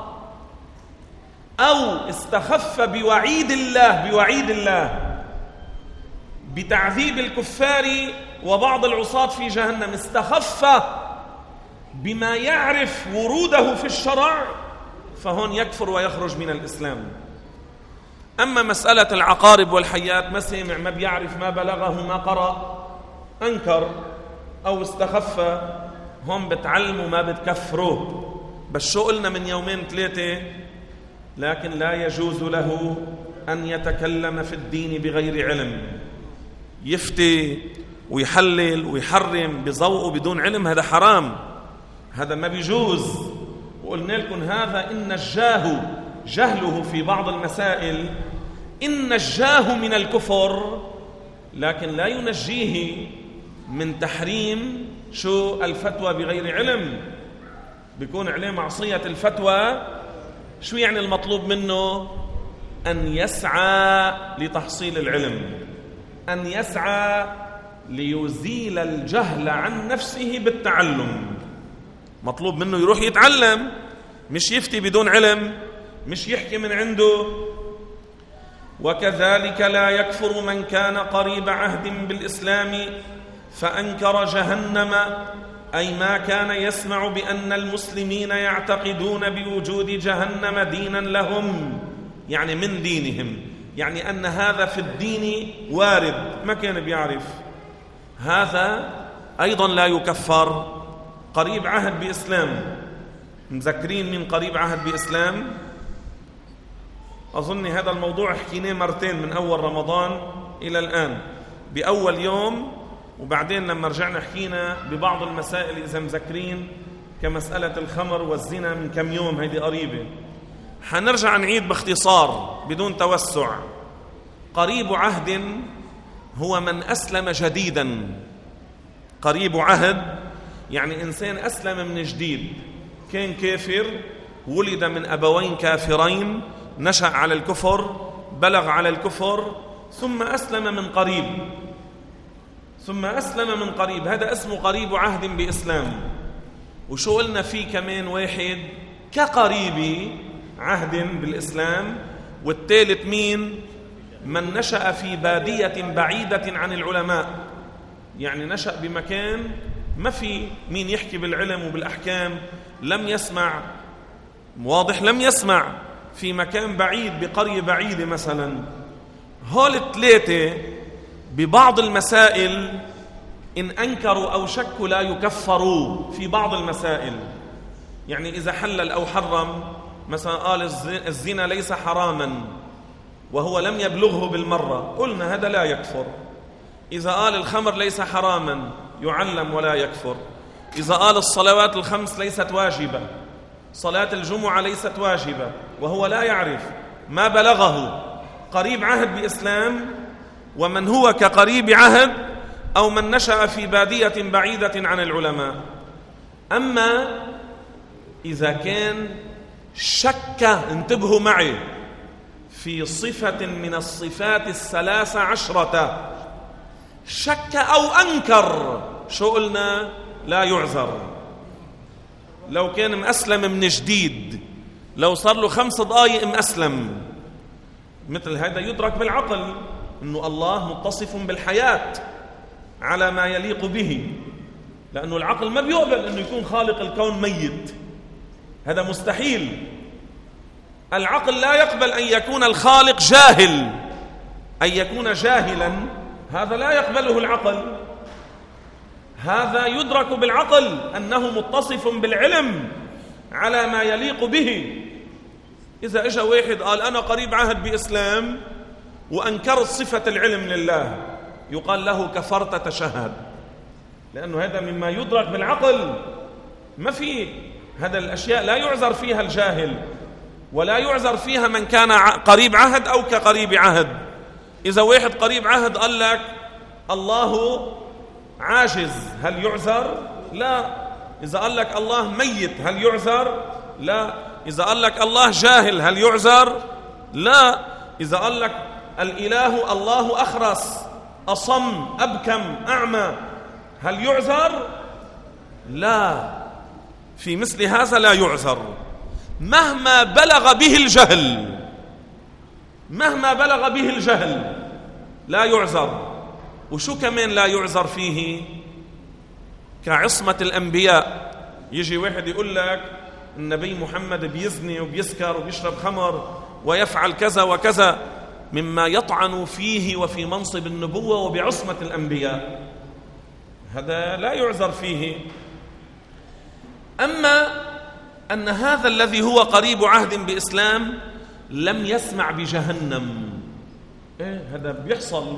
أو استخف بوعيد الله بوعيد الله بتعذيب الكفار وبعض العصاة في جهنم، استخف بما يعرف وروده في الشرع، فهون يكفر ويخرج من الإسلام. أما مسألة العقارب والحيات ما سمع، ما بيعرف، ما بلغه، ما قرأ، أنكر أو استخف، هم بتعلموا ما بتكفروا. بس شو قلنا من يومين ثلاثة؟ لكن لا يجوز له أن يتكلم في الدين بغير علم، يفتي ويحلل ويحرم بذوقه بدون علم، هذا حرام، هذا ما بيجوز. وقلنا لكم هذا إن نجاه جهله في بعض المسائل، إن نجاه من الكفر، لكن لا ينجيه من تحريم شو الفتوى بغير علم. بيكون عليه معصية الفتوى. شو يعني المطلوب منه؟ أن يسعى لتحصيل العلم، أن يسعى ليزيل الجهل عن نفسه بالتعلم. مطلوب منه يروح يتعلم، مش يفتي بدون علم، مش يحكي من عنده. وكذلك لا يكفر من كان قريب عهد بالإسلام فأنكر جهنم، أي ما كان يسمع بأن المسلمين يعتقدون بوجود جهنم دينا لهم، يعني من دينهم، يعني أن هذا في الدين وارد، ما كان بيعرف، هذا أيضا لا يكفر. قريب عهد بإسلام، مذكرين من قريب عهد بإسلام؟ أظن هذا الموضوع حكيناه مرتين من أول رمضان إلى الآن، بأول يوم، وبعدين لما رجعنا حكينا ببعض المسائل إذا مذكرين، كمسألة الخمر والزنا من كم يوم، هيدي قريبة. حنرجع نعيد باختصار بدون توسع. قريب عهد هو من أسلم جديدا. قريب عهد يعني إنسان أسلم من جديد، كان كافر، ولد من أبوين كافرين، نشأ على الكفر، بلغ على الكفر، ثم أسلم من قريب، ثم أسلم من قريب، هذا اسمه قريب عهد بإسلام. وشو قلنا فيه كمان واحد كقريب عهد بالإسلام، والثالث مين؟ من نشأ في بادية بعيدة عن العلماء، يعني نشأ بمكان ما في مين يحكي بالعلم وبالأحكام، لم يسمع، واضح، لم يسمع، في مكان بعيد، بقرية بعيدة مثلا. هول الثلاثة ببعض المسائل إن أنكروا أو شكوا لا يكفروا في بعض المسائل. يعني إذا حلل أو حرم، مثلا قال الزنا ليس حراما وهو لم يبلغه بالمرة، قلنا هذا لا يكفر. إذا قال الخمر ليس حراما يعلم ولا يكفر. إذا قال الصلوات الخمس ليست واجبة، صلاة الجمعة ليست واجبة، وهو لا يعرف، ما بلغه، قريب عهد بإسلام. ومن هو كقريب عهد أو من نشأ في بادية بعيدة عن العلماء. أما إذا كان شك، انتبهوا معي، في صفة من الصفات الثلاث عشرة، شك أو أنكر، شو قلنا؟ لا يعذر. لو كان مأسلم من جديد، لو صار له خمس دقائق مأسلم، مثل هذا يدرك بالعقل إنه الله متصف بالحياة على ما يليق به، لأنه العقل ما بيقبل إنه يكون خالق الكون ميت، هذا مستحيل. العقل لا يقبل أن يكون الخالق جاهل، أن يكون جاهلا هذا لا يقبله العقل. هذا يدرك بالعقل أنه متصف بالعلم على ما يليق به. إذا إجا واحد قال أنا قريب عهد بإسلام وأنكرت صفة العلم لله، يقال له كفرت تشهد، لأنه هذا مما يدرك بالعقل. ما في هذا الأشياء لا يعذر فيها الجاهل، ولا يعذر فيها من كان قريب عهد أو كقريب عهد. إذا واحد قريب عهد قال لك الله عاجز، هل يعذر؟ لا. إذا قال لك الله ميت، هل يعذر؟ لا. إذا قال لك الله جاهل، هل يعذر؟ لا. إذا قال لك الإله الله أخرس أصم أبكم أعمى، هل يعذر؟ لا. في مثل هذا لا يعذر مهما بلغ به الجهل، مهما بلغ به الجهل لا يعذر. وشو كمان لا يعذر فيه؟ كعصمة الأنبياء. يجي واحد يقول لك النبي محمد بيزني وبيسكر وبيشرب خمر ويفعل كذا وكذا، مما يطعن فيه وفي منصب النبوة وبعصمة الأنبياء، هذا لا يعذر فيه. أما أن هذا الذي هو قريب عهد بإسلام لم يسمع بجهنم، إيه هذا بيحصل،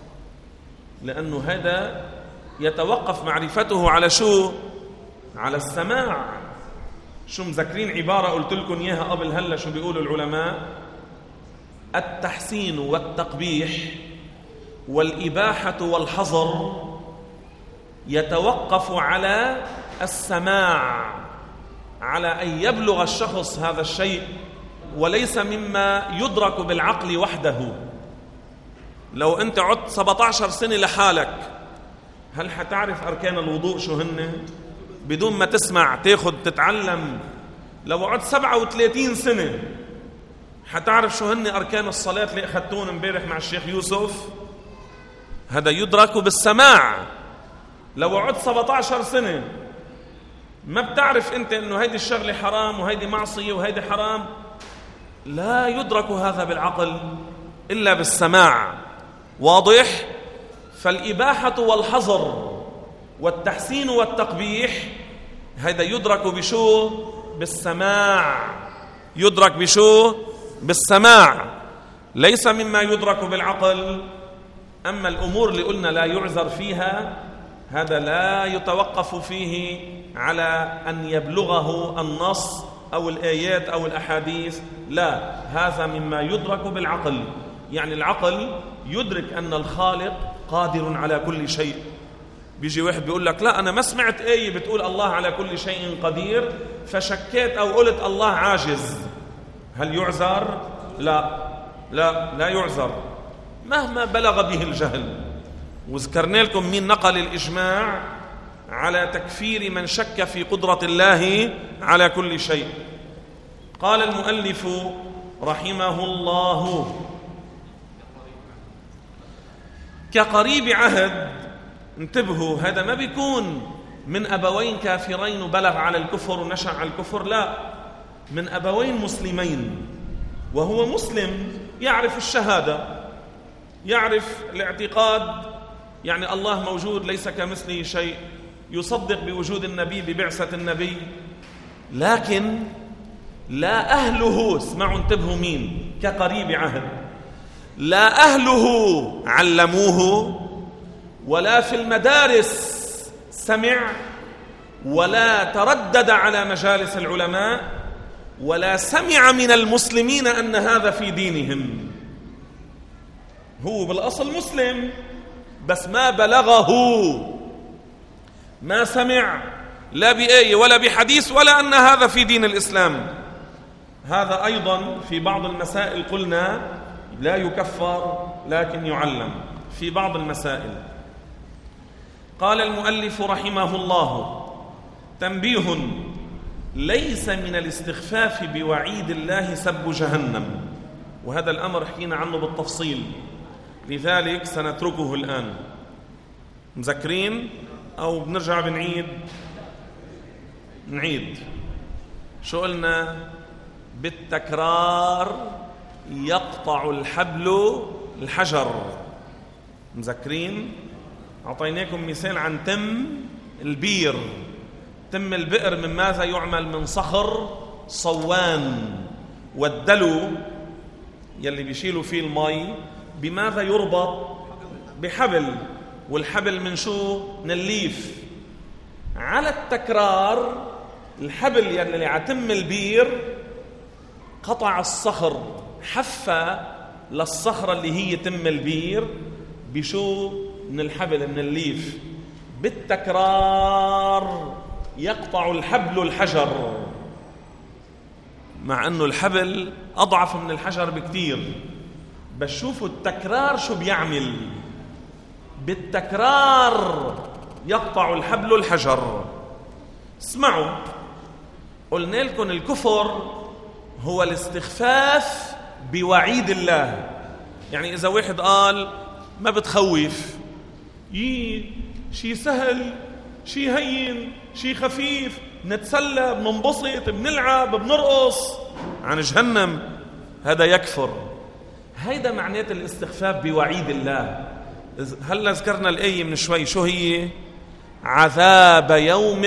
لأنه هذا يتوقف معرفته على شو؟ على السماع. شو مذكرين عبارة قلت لكم إياها قبل هلا، شو بيقولوا العلماء؟ التحسين والتقبيح والإباحة والحظر يتوقف على السماع، على أن يبلغ الشخص هذا الشيء، وليس مما يدرك بالعقل وحده. لو أنت عدت سبعة عشر سنة لحالك، هل حتعرف أركان الوضوء شو هن بدون ما تسمع تاخد تتعلم؟ لو عدت سبعة وثلاثين سنة حتعرف شو هن أركان الصلاة اللي أخذتون امبارح مع الشيخ يوسف؟ هذا يدرك بالسماع. لو عدت سبعة عشر سنة ما بتعرف أنت أنه هيدي الشغلة حرام وهيدي معصية وهيدي حرام، لا يدرك هذا بالعقل إلا بالسماع. واضح؟ فالإباحة والحظر والتحسين والتقبيح هذا يدرك بشو؟ بالسماع. يدرك بشو؟ بالسماع، ليس مما يدرك بالعقل. أما الأمور اللي قلنا لا يعذر فيها، هذا لا يتوقف فيه على أن يبلغه النص أو الآيات أو الأحاديث، لا، هذا مما يدرك بالعقل. يعني العقل يدرك أن الخالق قادر على كل شيء. بيجي واحد بيقول لك لا أنا ما سمعت آية بتقول الله على كل شيء قدير فشكيت أو قلت الله عاجز، هل يعذر؟ لا لا لا يعذر مهما بلغ به الجهل. وذكرنا لكم مين نقل الإجماع على تكفير من شك في قدرة الله على كل شيء. قال المؤلف رحمه الله: كقريب عهد. انتبهوا، هذا ما بيكون من أبوين كافرين وبلغ على الكفر ونشأ على الكفر، لا، من أبوين مسلمين وهو مسلم يعرف الشهادة، يعرف الاعتقاد، يعني الله موجود ليس كمثله شيء، يصدق بوجود النبي ببعثة النبي، لكن لا أهله، اسمعوا انتبهوا مين كقريب عهد، لا أهله علموه ولا في المدارس سمع ولا تردد على مجالس العلماء ولا سمع من المسلمين أن هذا في دينهم. هو بالأصل مسلم بس ما بلغه، ما سمع لا بآية ولا بحديث ولا أن هذا في دين الإسلام. هذا أيضا في بعض المسائل قلنا لا يكفر لكن يعلم في بعض المسائل. قال المؤلف رحمه الله: تنبيه: ليس من الاستخفاف بوعيد الله سب جهنم، وهذا الأمر حكينا عنه بالتفصيل، لذلك سنتركه الآن. مذكرين أو بنرجع بنعيد؟ نعيد. شو قلنا؟ بالتكرار يقطع الحبل الحجر. مذكرين؟ أعطيناكم مثال عن تم البير. تم البئر من ماذا يعمل؟ من صخر صوان. والدلو يلي بيشيلوا فيه المي بماذا يربط؟ بحبل. والحبل من شو؟ من الليف. على التكرار الحبل يلي عتم البير قطع الصخر، حفة للصخرة اللي هي تم البير بشو؟ من الحبل، من الليف. بالتكرار يقطع الحبل الحجر، مع أنه الحبل أضعف من الحجر بكتير، بس شوفوا التكرار شو بيعمل. بالتكرار يقطع الحبل الحجر. اسمعوا، قلنا لكم الكفر هو الاستخفاف بوعيد الله. يعني إذا واحد قال ما بتخوف، يي شي سهل، شي هين، شي خفيف، نتسلى، بننبسط، بنلعب، بنرقص، عن جهنم، هذا يكفر. هيدا معنات الاستخفاف بوعيد الله. هلا ذكرنا الآية من شوي، شو هي؟ عذاب يوم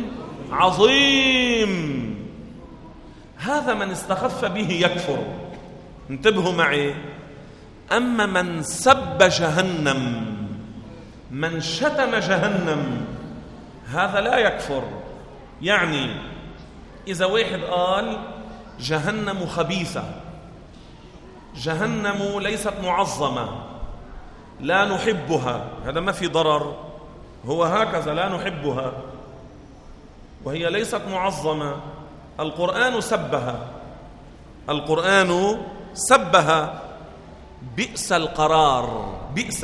عظيم. هذا من استخف به يكفر. انتبهوا معي. أما من سب جهنم، من شتم جهنم، هذا لا يكفر. يعني إذا واحد قال جهنم خبيثة، جهنم ليست معظمة، لا نحبها، هذا ما في ضرر، هو هكذا لا نحبها وهي ليست معظمة. القرآن سبها، القرآن سبها. بئس القرار، بئس،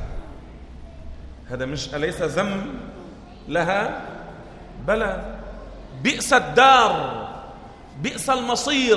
هذا مش أليس ذم لها؟ بلى. بئس الدار، بئس المصير،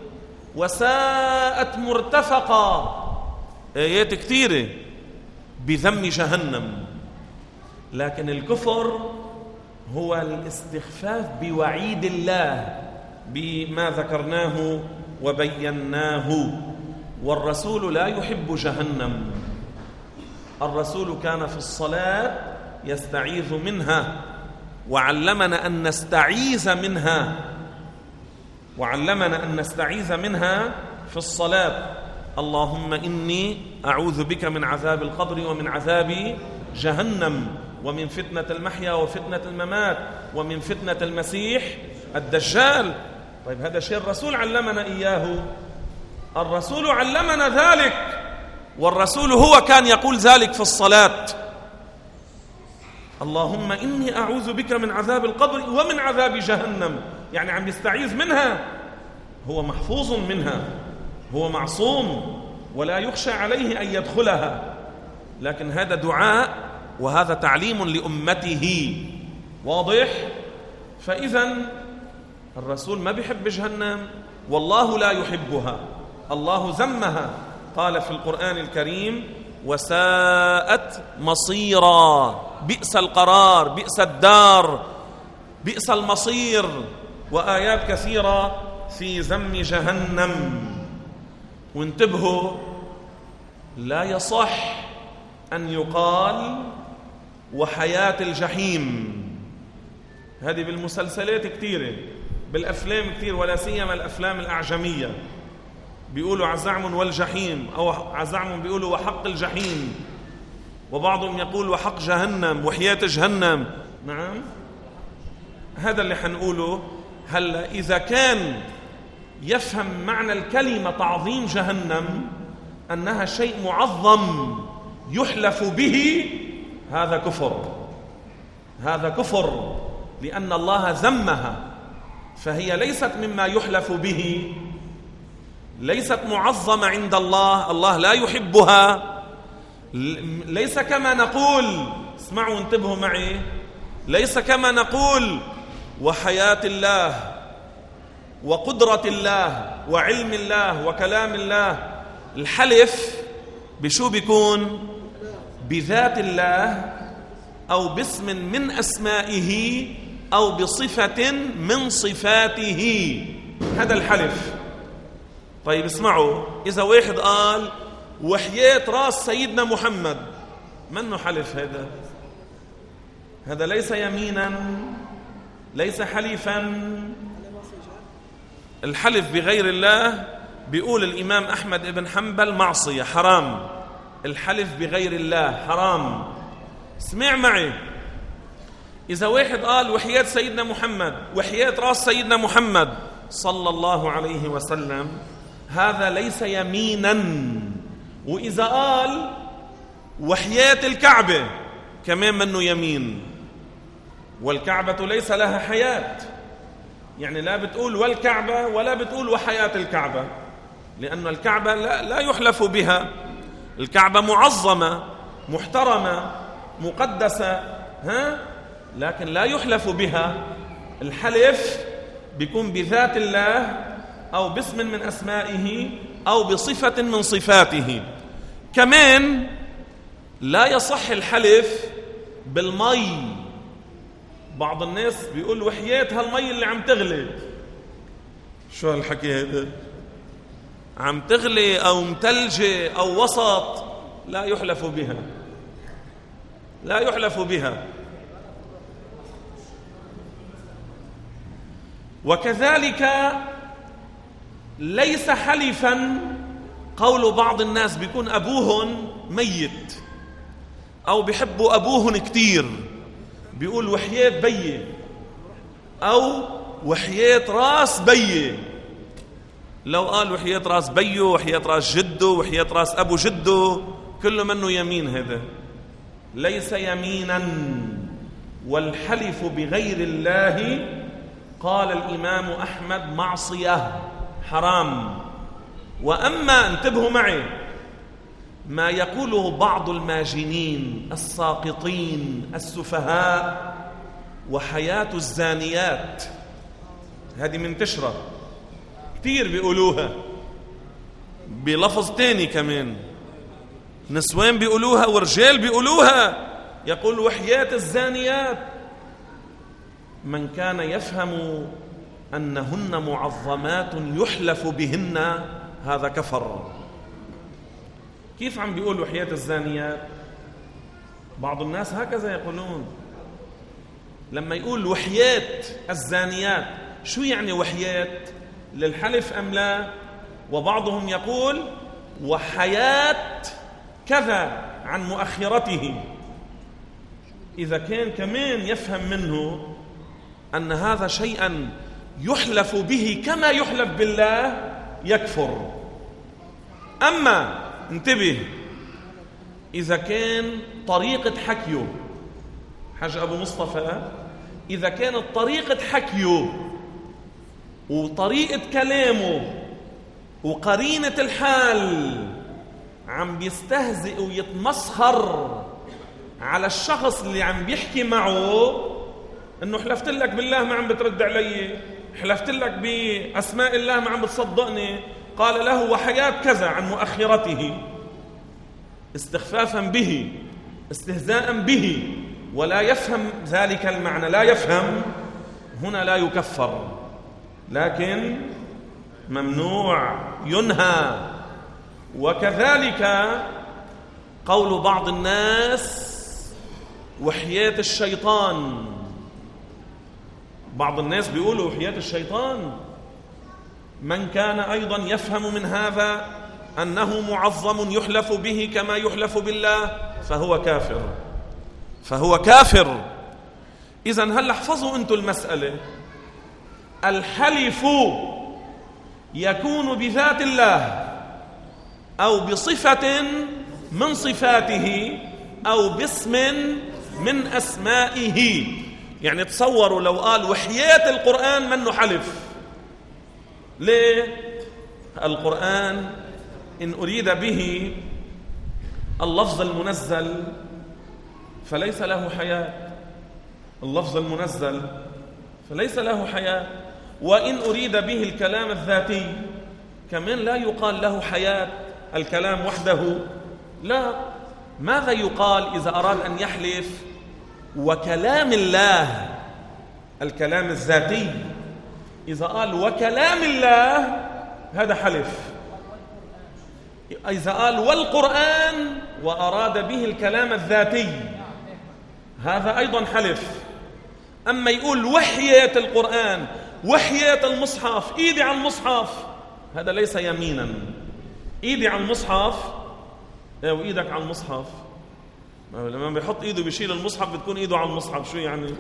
وساءت مرتفقة. آيات كثيرة بذم جهنم. لكن الكفر هو الاستخفاف بوعيد الله بما ذكرناه وبيناه. والرسول لا يحب جهنم. الرسول كان في الصلاة يستعيذ منها، وعلمنا أن نستعيذ منها، وعلمنا أن نستعيذ منها في الصلاة. اللهم إني أعوذ بك من عذاب القبر ومن عذاب جهنم ومن فتنة المحيا وفتنة الممات ومن فتنة المسيح الدجال. طيب هذا شيء الرسول علمنا إياه، الرسول علمنا ذلك، والرسول هو كان يقول ذلك في الصلاة. اللهم إني أعوذ بك من عذاب القبر ومن عذاب جهنم، يعني عم يستعيذ منها، هو محفوظ منها، هو معصوم ولا يخشى عليه أن يدخلها. لكن هذا دعاء وهذا تعليم لأمته، واضح؟ فإذا الرسول ما بيحب جهنم، والله لا يحبها، الله ذمها. قال في القرآن الكريم وساءت مصيرا، بئس القرار، بئس الدار، بئس المصير، وآيات كثيرة في ذم جهنم. وانتبهوا، لا يصح أن يقال وحياة الجحيم. هذه بالمسلسلات كثيرة، بالأفلام كثير، ولا سيما الأفلام الأعجمية، بيقولوا عزعم والجحيم، أو عزعم بيقولوا وحق الجحيم، وبعضهم يقول وحق جهنم، وحياة جهنم. نعم، هذا اللي حنقوله. هلا إذا كان يفهم معنى الكلمة تعظيم جهنم أنها شيء معظم يحلف به، هذا كفر، هذا كفر، لأن الله ذمها، فهي ليست مما يحلف به، ليست معظمة عند الله، الله لا يحبها. ليس كما نقول، اسمعوا انتبهوا معي، ليس كما نقول وحياة الله وقدرة الله وعلم الله وكلام الله. الحلف بشو بيكون؟ بذات الله أو باسم من أسمائه أو بصفة من صفاته، هذا الحلف. طيب اسمعوا، إذا واحد قال وحياة راس سيدنا محمد، منه حلف هذا، هذا ليس يمينا، ليس حليفا. الحلف بغير الله بيقول الإمام أحمد بن حنبل معصية، حرام. الحلف بغير الله حرام. اسمع معي، إذا واحد قال وحياة سيدنا محمد، وحياة راس سيدنا محمد صلى الله عليه وسلم، هذا ليس يمينا. وإذا قال وحياة الكعبة كمان منه يمين، والكعبة ليس لها حياة، يعني لا بتقول والكعبة ولا بتقول وحياة الكعبة، لأن الكعبة لا, لا يحلف بها. الكعبة معظمة محترمة مقدسة، ها؟ لكن لا يحلف بها. الحلف بيكون بذات الله أو باسم من أسمائه أو بصفة من صفاته. كمان لا يصح الحلف بالمي. بعض الناس بيقول وحياة هالمي اللي عم تغلي، شو هالحكي هذا؟ عم تغلي أو متلجة أو وسط، لا يحلف بها، لا يحلف بها. وكذلك ليس حلفا قول بعض الناس بيكون أبوهن ميت أو بيحبوا أبوهن كتير، بيقول وحياة بي أو وحياة راس بي. لو قال وحياة راس بيه وحياة راس جده وحياة راس أبو جده كله منه يمين، هذا ليس يمينا. والحلف بغير الله قال الإمام أحمد معصية، حرام. وأما انتبهوا معي ما يقوله بعض الماجنين الساقطين السفهاء، وحياة الزانيات، هذه منتشرة كتير بيقولوها بلفظ تاني كمان، نسوان بيقولوها ورجال بيقولوها، يقول وحياة الزانيات. من كان يفهم أنهن معظمات يحلف بهن هذا كفر. كيف عم بيقول وحياة الزانيات؟ بعض الناس هكذا يقولون لما يقول وحياة الزانيات، شو يعني وحياة؟ للحلف أم لا؟ وبعضهم يقول وحياة كذا عن مؤخرته. إذا كان كمان يفهم منه أن هذا شيئا يحلف به كما يحلف بالله يكفر. أما انتبه، إذا كان طريقة حكيه حاج أبو مصطفى، إذا كانت طريقة حكيه وطريقة كلامه وقرينة الحال عم بيستهزئ ويتمسخر على الشخص اللي عم بيحكي معه، انه حلفت لك بالله ما عم بترد علي، حلفت لك بأسماء الله ما عم بتصدقني، قال له وحياة كذا عن مؤخرته، استخفافا به استهزاء به، ولا يفهم ذلك المعنى، لا يفهم، هنا لا يكفر، لكن ممنوع ينهى. وكذلك قول بعض الناس وحياة الشيطان، بعض الناس بيقولوا وحياة الشيطان. من كان أيضا يفهم من هذا أنه معظم يحلف به كما يحلف بالله فهو كافر، فهو كافر. إذن هل احفظوا أنتم المسألة، الحلف يكون بذات الله أو بصفة من صفاته أو باسم من أسمائه. يعني تصوروا لو قال وحياة القرآن منه حلف. ليه؟ القرآن إن أريد به اللفظ المنزل فليس له حياة، اللفظ المنزل فليس له حياة. وإن أريد به الكلام الذاتي كمان لا يقال له حياة الكلام وحده، لا. ماذا يقال إذا أراد أن يحلف وكلام الله الكلام الذاتي؟ إذا قال وكلام الله هذا حلف. إذا قال والقرآن وأراد به الكلام الذاتي هذا أيضا حلف. أما يقول وحياة القرآن وحياة المصحف، إيدي على المصحف، هذا ليس يمينا. إيدي على المصحف وإيدك على المصحف، لما بيحط إيده بيشيل المصحف بتكون إيده على المصحف، شو يعني؟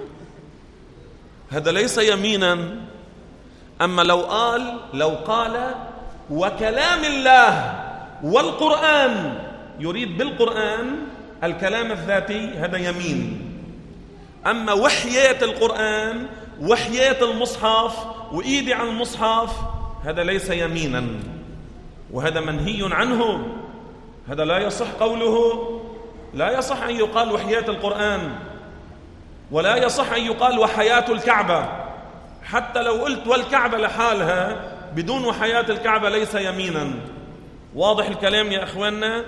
هذا ليس يمينا. أما لو قال لو قال وكلام الله والقرآن، يريد بالقرآن الكلام الذاتي، هذا يمين. أما وحياة القرآن وحياة المصحف وإيدي على المصحف، هذا ليس يمينا، وهذا منهي عنه. هذا لا يصح قوله. لا يصح أن يقال وحياة القرآن، ولا يصح أن يقال وحياة الكعبة. حتى لو قلت والكعبة لحالها بدون وحياة الكعبة ليس يمينا. واضح الكلام يا أخواننا؟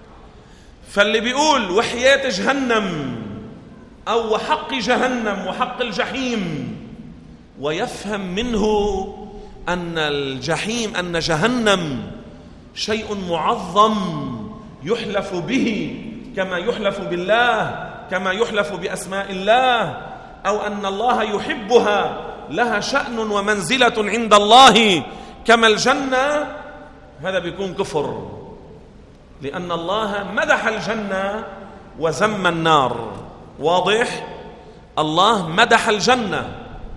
فاللي بيقول وحياة جهنم أو وحق جهنم وحق الجحيم ويفهم منه أن الجحيم أن جهنم شيء معظم يحلف به كما يحلف بالله، كما يحلف بأسماء الله، أو أن الله يحبها لها شأن ومنزلة عند الله كما الجنة، هذا بيكون كفر، لأن الله مدح الجنة وذم النار. واضح؟ الله مدح الجنة،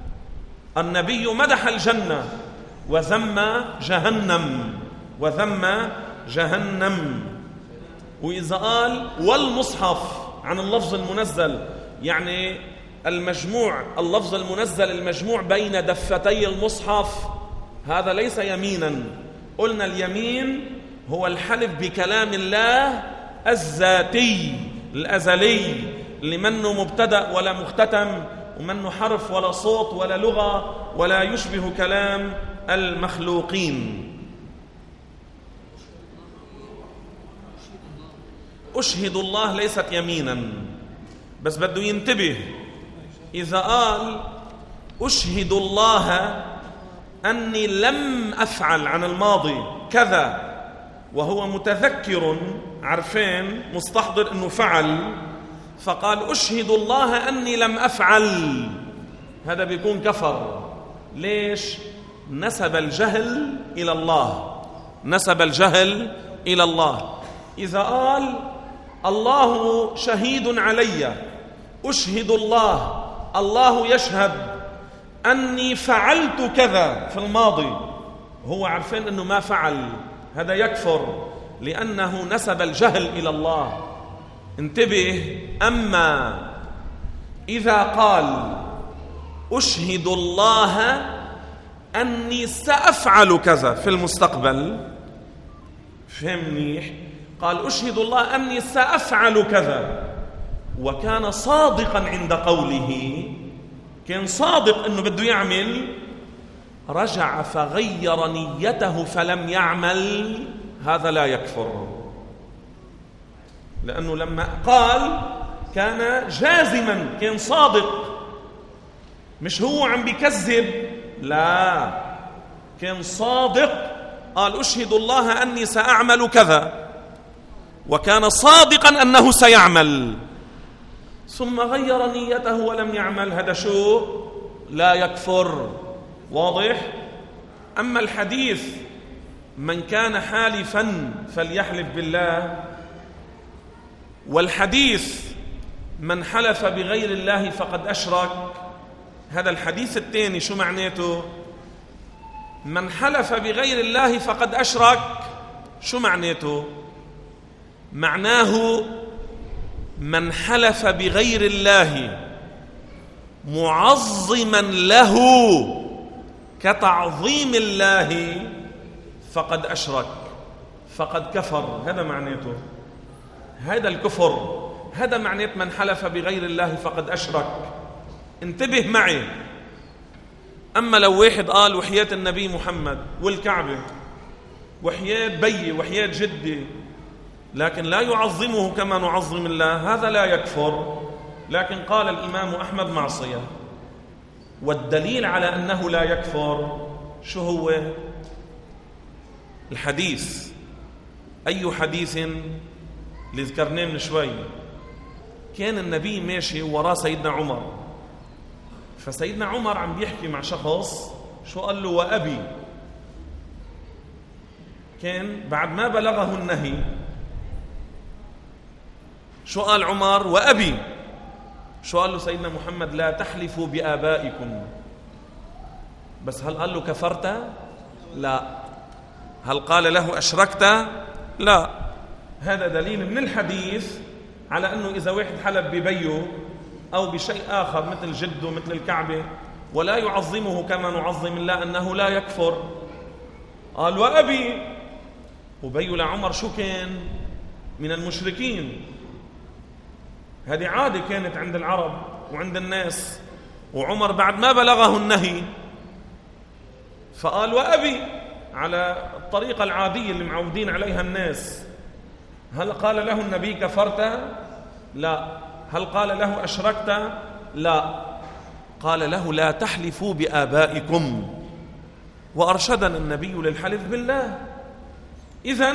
النبي مدح الجنة وذم جهنم وذم جهنم. وإذا قال والمصحف عن اللفظ المنزل، يعني المجموع اللفظ المنزل المجموع بين دفتي المصحف، هذا ليس يمينا. قلنا اليمين هو الحلف بكلام الله الذاتي الأزلي اللي منه مبتدأ ولا مختتم، ومنه حرف ولا صوت ولا لغة، ولا يشبه كلام المخلوقين. أشهد الله ليست يمينا، بس بده ينتبه. إذا قال أشهد الله أني لم أفعل عن الماضي كذا وهو متذكر، عرفين مستحضر أنه فعل، فقال أشهد الله أني لم أفعل، هذا بيكون كفر. ليش؟ نسب الجهل إلى الله، نسب الجهل إلى الله. إذا قال الله شهيد علي، أشهد الله، الله يشهد أني فعلت كذا في الماضي، هو عارفين أنه ما فعل، هذا يكفر لأنه نسب الجهل إلى الله. انتبه. أما إذا قال أشهد الله أني سأفعل كذا في المستقبل، فهمني؟ قال أشهد الله أني سأفعل كذا وكان صادقا عند قوله، كان صادق أنه بده يعمل، رجع فغير نيته فلم يعمل، هذا لا يكفر، لأنه لما قال كان جازما، كان صادق، مش هو عم بيكذب، لا، كان صادق. قال أشهد الله أني سأعمل كذا وكان صادقا أنه سيعمل، ثم غير نيته ولم يعمل، هذا شو؟ لا يكفر. واضح؟ أما الحديث من كان حالفا فليحلف بالله، والحديث من حلف بغير الله فقد أشرك، هذا الحديث الثاني شو معناته؟ من حلف بغير الله فقد أشرك، شو معناته؟ معناه من حلف بغير الله معظما له كتعظيم الله فقد أشرك، فقد كفر، هذا معناته، هذا الكفر، هذا معنات من حلف بغير الله فقد أشرك. انتبه معي، أما لو واحد قال وحياة النبي محمد والكعبة وحياة بي وحياة جدي لكن لا يعظمه كما نعظم الله، هذا لا يكفر. لكن قال الإمام أحمد معصية. والدليل على أنه لا يكفر شو هو؟ الحديث. أي حديث؟ اللي ذكرناه من شوي. كان النبي ماشي وراء سيدنا عمر، فسيدنا عمر عم بيحكي مع شخص، شو قال له؟ وأبي. كان بعد ما بلغه النهي شو قال عمر؟ وأبي. شو قال له سيدنا محمد؟ لا تحلفوا بآبائكم. بس هل قال له كفرت؟ لا. هل قال له أشركت؟ لا. هذا دليل من الحديث على أنه إذا واحد حلف ببيه أو بشيء آخر مثل جده مثل الكعبة ولا يعظمه كما نعظم الله أنه لا يكفر. قال وأبي. وبي لعمر شو كان؟ من المشركين. هذه عادة كانت عند العرب وعند الناس. وعمر بعد ما بلغه النهي فقال وأبي على الطريقة العادية اللي معودين عليها الناس. هل قال له النبي كفرت؟ لا. هل قال له أشركت؟ لا. قال له لا تحلفوا بآبائكم، وأرشدنا النبي للحلف بالله. إذن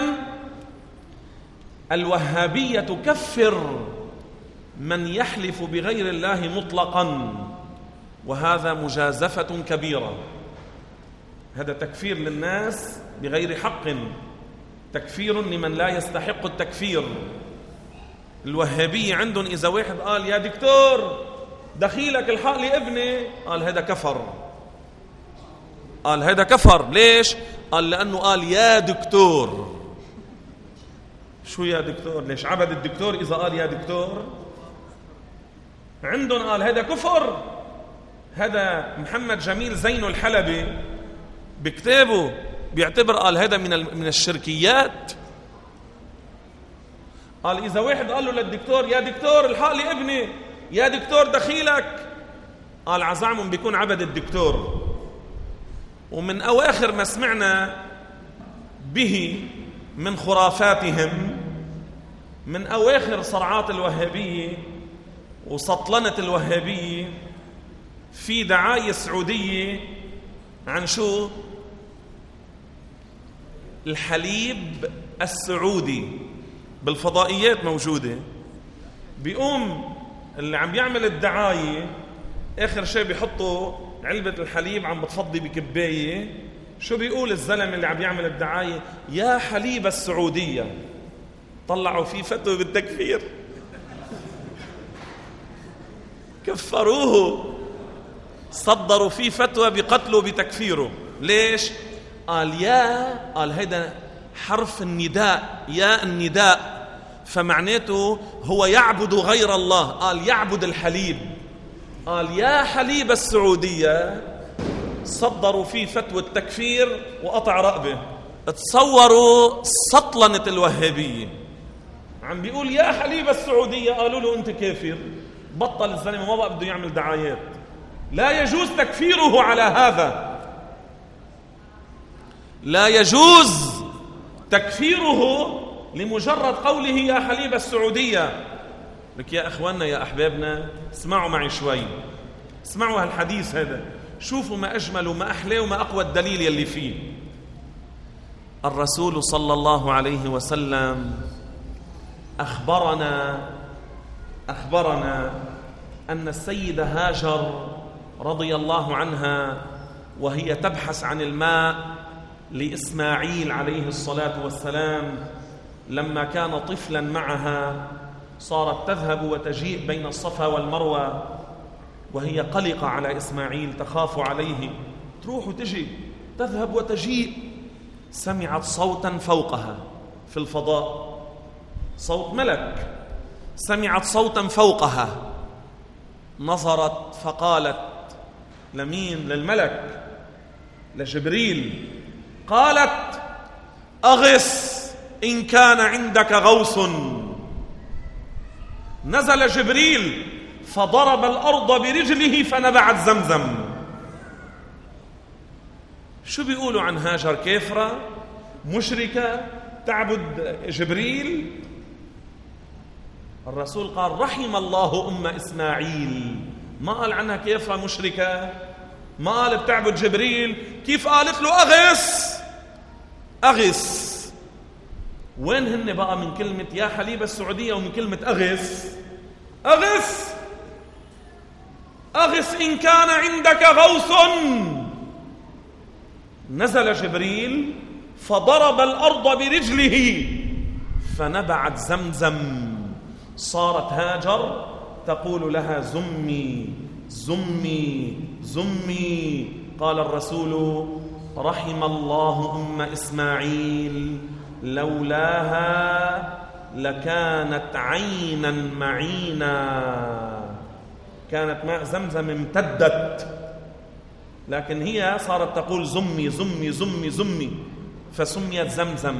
الوهابية تكفر من يحلف بغير الله مطلقا، وهذا مجازفة كبيرة. هذا تكفير للناس بغير حق، تكفير لمن لا يستحق التكفير. الوهابية عندهم إذا واحد قال يا دكتور دخيلك الحق لي ابني، قال هذا كفر. قال هذا كفر. ليش؟ قال لأنه قال يا دكتور. شو يا دكتور؟ ليش عبد الدكتور إذا قال يا دكتور؟ عندهم قال هذا كفر. هذا محمد جميل زين الحلبي بكتابه بيعتبر قال هذا من من الشركيات. قال إذا واحد قال له للدكتور يا دكتور الحق لي ابني، يا دكتور دخيلك، قال عزعمهم بيكون عبد الدكتور. ومن أواخر ما سمعنا به من خرافاتهم، من أواخر صرعات الوهابية وسطلنة الوهابية، في دعاية سعودية عن شو؟ الحليب السعودي بالفضائيات موجودة. بيقوم اللي عم يعمل الدعاية آخر شيء بيحطوا علبة الحليب عم بتفضي بكباية. شو بيقول الزلم اللي عم يعمل الدعاية؟ يا حليب السعودية. طلعوا فيه فتوى بالتكفير، كفروه، صدروا فيه فتوى بقتله بتكفيره. ليش؟ قال يا، قال هيدا حرف النداء، يا النداء، فمعناته هو يعبد غير الله. قال يعبد الحليب. قال يا حليب السعودية. صدروا فيه فتوى التكفير وقطع رقبه. تصوروا سطلنة الوهابية، عم بيقول يا حليب السعودية، قالوا له أنت كافر. بطل الزلمة، ما بقى بده يعمل دعايات. لا يجوز تكفيره على هذا، لا يجوز تكفيره لمجرد قوله يا حليب السعودية. لك يا أخواننا يا أحبابنا، اسمعوا معي شوي، اسمعوا هالحديث هذا، شوفوا ما أجمل وما أحلى وما أقوى الدليل يلي فيه. الرسول صلى الله عليه وسلم أخبرنا أخبرنا أن السيدة هاجر رضي الله عنها وهي تبحث عن الماء لإسماعيل عليه الصلاة والسلام، لما كان طفلا معها صارت تذهب وتجيء بين الصفا والمروة وهي قلقة على إسماعيل، تخاف عليه، تروح وتجي، تذهب وتجيء. سمعت صوتا فوقها في الفضاء، صوت ملك، سمعت صوتا فوقها، نظرت فقالت لمين؟ للملك، لجبريل، قالت أغث إن كان عندك غوث. نزل جبريل فضرب الأرض برجله فنبعت زمزم. شو بيقولوا عن هاجر؟ كافرة مشركة تعبد جبريل؟ الرسول قال رحم الله أم إسماعيل، ما قال عنها كافرة مشركة، ما قال بتعبد جبريل. كيف قالت له أغث أغث؟ وين هن بقى من كلمة يا حليب السعودية ومن كلمة أغث؟ أغث أغث إن كان عندك غوث. نزل جبريل فضرب الأرض برجله فنبعت زمزم، صارت هاجر تقول لها زمي زمي زمي. قال الرسول رحم الله أم إسماعيل لولاها لكانت عينا معينا، كانت ماء زمزم امتدت، لكن هي صارت تقول زمي زمي زمي زمي فسميت زمزم.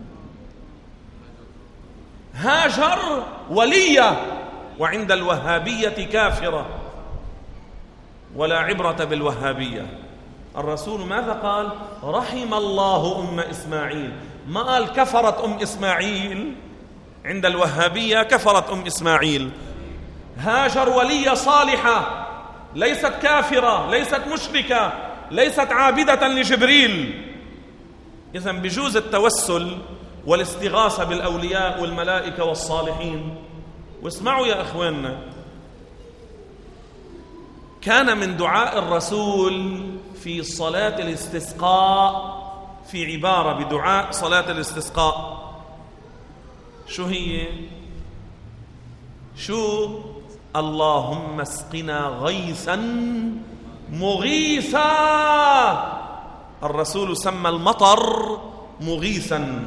هاجر ولية وعند الوهابية كافرة، ولا عبرة بالوهابية. الرسول ماذا قال؟ رحم الله أم إسماعيل، ما قال كفرت أم إسماعيل. عند الوهابية كفرت أم إسماعيل. هاجر ولية صالحة، ليست كافرة، ليست مشركة، ليست عابدة لجبريل. إذن بجوز التوسل والاستغاثة بالأولياء والملائكة والصالحين. واسمعوا يا أخواننا، كان من دعاء الرسول في صلاة الاستسقاء في عبارة بدعاء صلاة الاستسقاء، شو هي؟ شو؟ اللهم اسقنا غيثا مغيثا. الرسول سمى المطر مغيثا.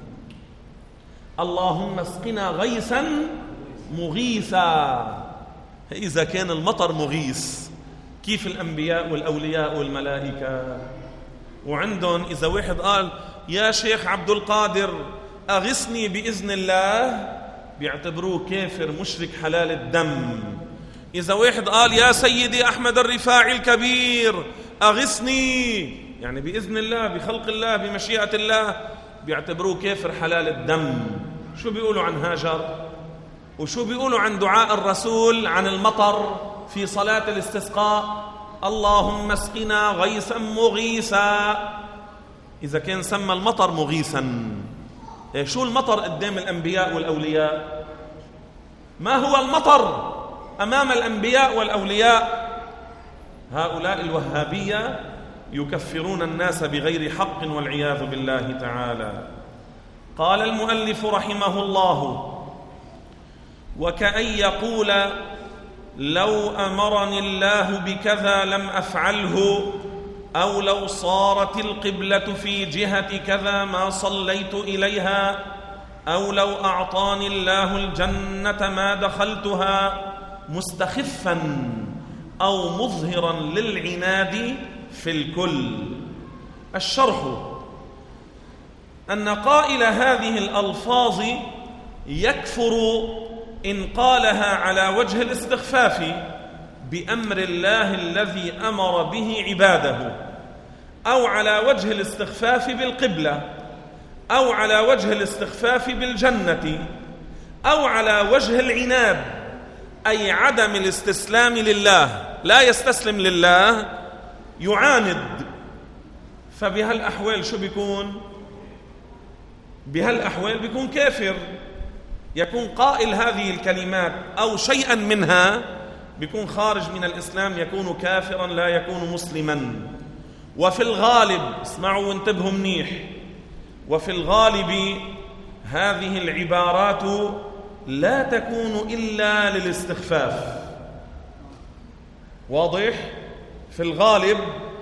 اللهم اسقنا غيثا مغيثا. إذا كان المطر مغيث، كيف الأنبياء والأولياء والملائكة؟ وعندهم إذا واحد قال يا شيخ عبد القادر أغثني بإذن الله، بيعتبروه كافر مشرك حلال الدم. إذا واحد قال يا سيدي أحمد الرفاعي الكبير أغثني، يعني بإذن الله، بخلق الله، بمشيئة الله، بيعتبروه كافر حلال الدم. شو بيقولوا عن هاجر؟ وشو بيقولوا عن دعاء الرسول عن المطر في صلاة الاستسقاء؟ اللهم اسقنا غيثا مغيثا. إذا كان سمى المطر مغيثا، شو المطر قدام الأنبياء والأولياء؟ ما هو المطر أمام الأنبياء والأولياء؟ هؤلاء الوهابية يكفرون الناس بغير حق والعياذ بالله تعالى. قال المؤلف رحمه الله: وكأن يقول لو أمرني الله بكذا لم أفعله، أو لو صارت القبلة في جهة كذا ما صليت إليها، أو لو أعطاني الله الجنة ما دخلتها، مستخفا أو مظهرا للعناد في الكل. الشرح: أن قائل هذه الألفاظ يكفر إن قالها على وجه الاستخفاف بأمر الله الذي أمر به عباده، أو على وجه الاستخفاف بالقبلة، أو على وجه الاستخفاف بالجنة، أو على وجه العناد، أي عدم الاستسلام لله، لا يستسلم لله، يعاند. فبهالأحوال شو بيكون؟ بهالأحوال بيكون كافر. يكون قائل هذه الكلمات أو شيئا منها بيكون خارج من الإسلام، يكون كافرا لا يكون مسلما. وفي الغالب، اسمعوا وانتبهوا منيح، وفي الغالب هذه العبارات لا تكون إلا للاستخفاف. واضح؟ في الغالب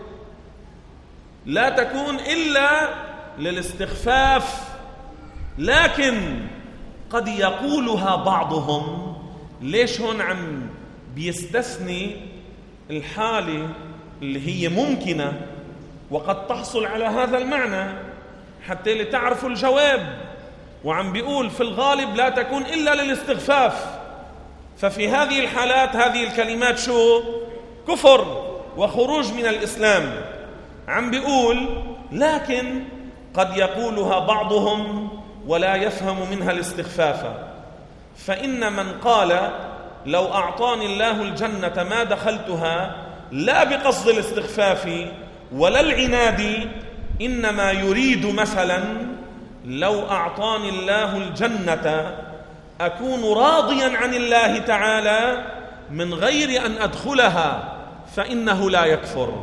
لا تكون إلا للاستخفاف، لكن قد يقولها بعضهم. ليش هون عم بيستثني الحالة اللي هي ممكنة وقد تحصل على هذا المعنى حتى لتعرفوا الجواب؟ وعم بيقول في الغالب لا تكون إلا للاستخفاف. ففي هذه الحالات هذه الكلمات شو؟ كفر وخروج من الإسلام. عم بيقول لكن قد يقولها بعضهم ولا يفهم منها الاستخفاف، فإن من قال لو أعطاني الله الجنة ما دخلتها لا بقصد الاستخفاف ولا العناد، إنما يريد مثلا لو أعطاني الله الجنة أكون راضيا عن الله تعالى من غير أن أدخلها فإنه لا يكفر.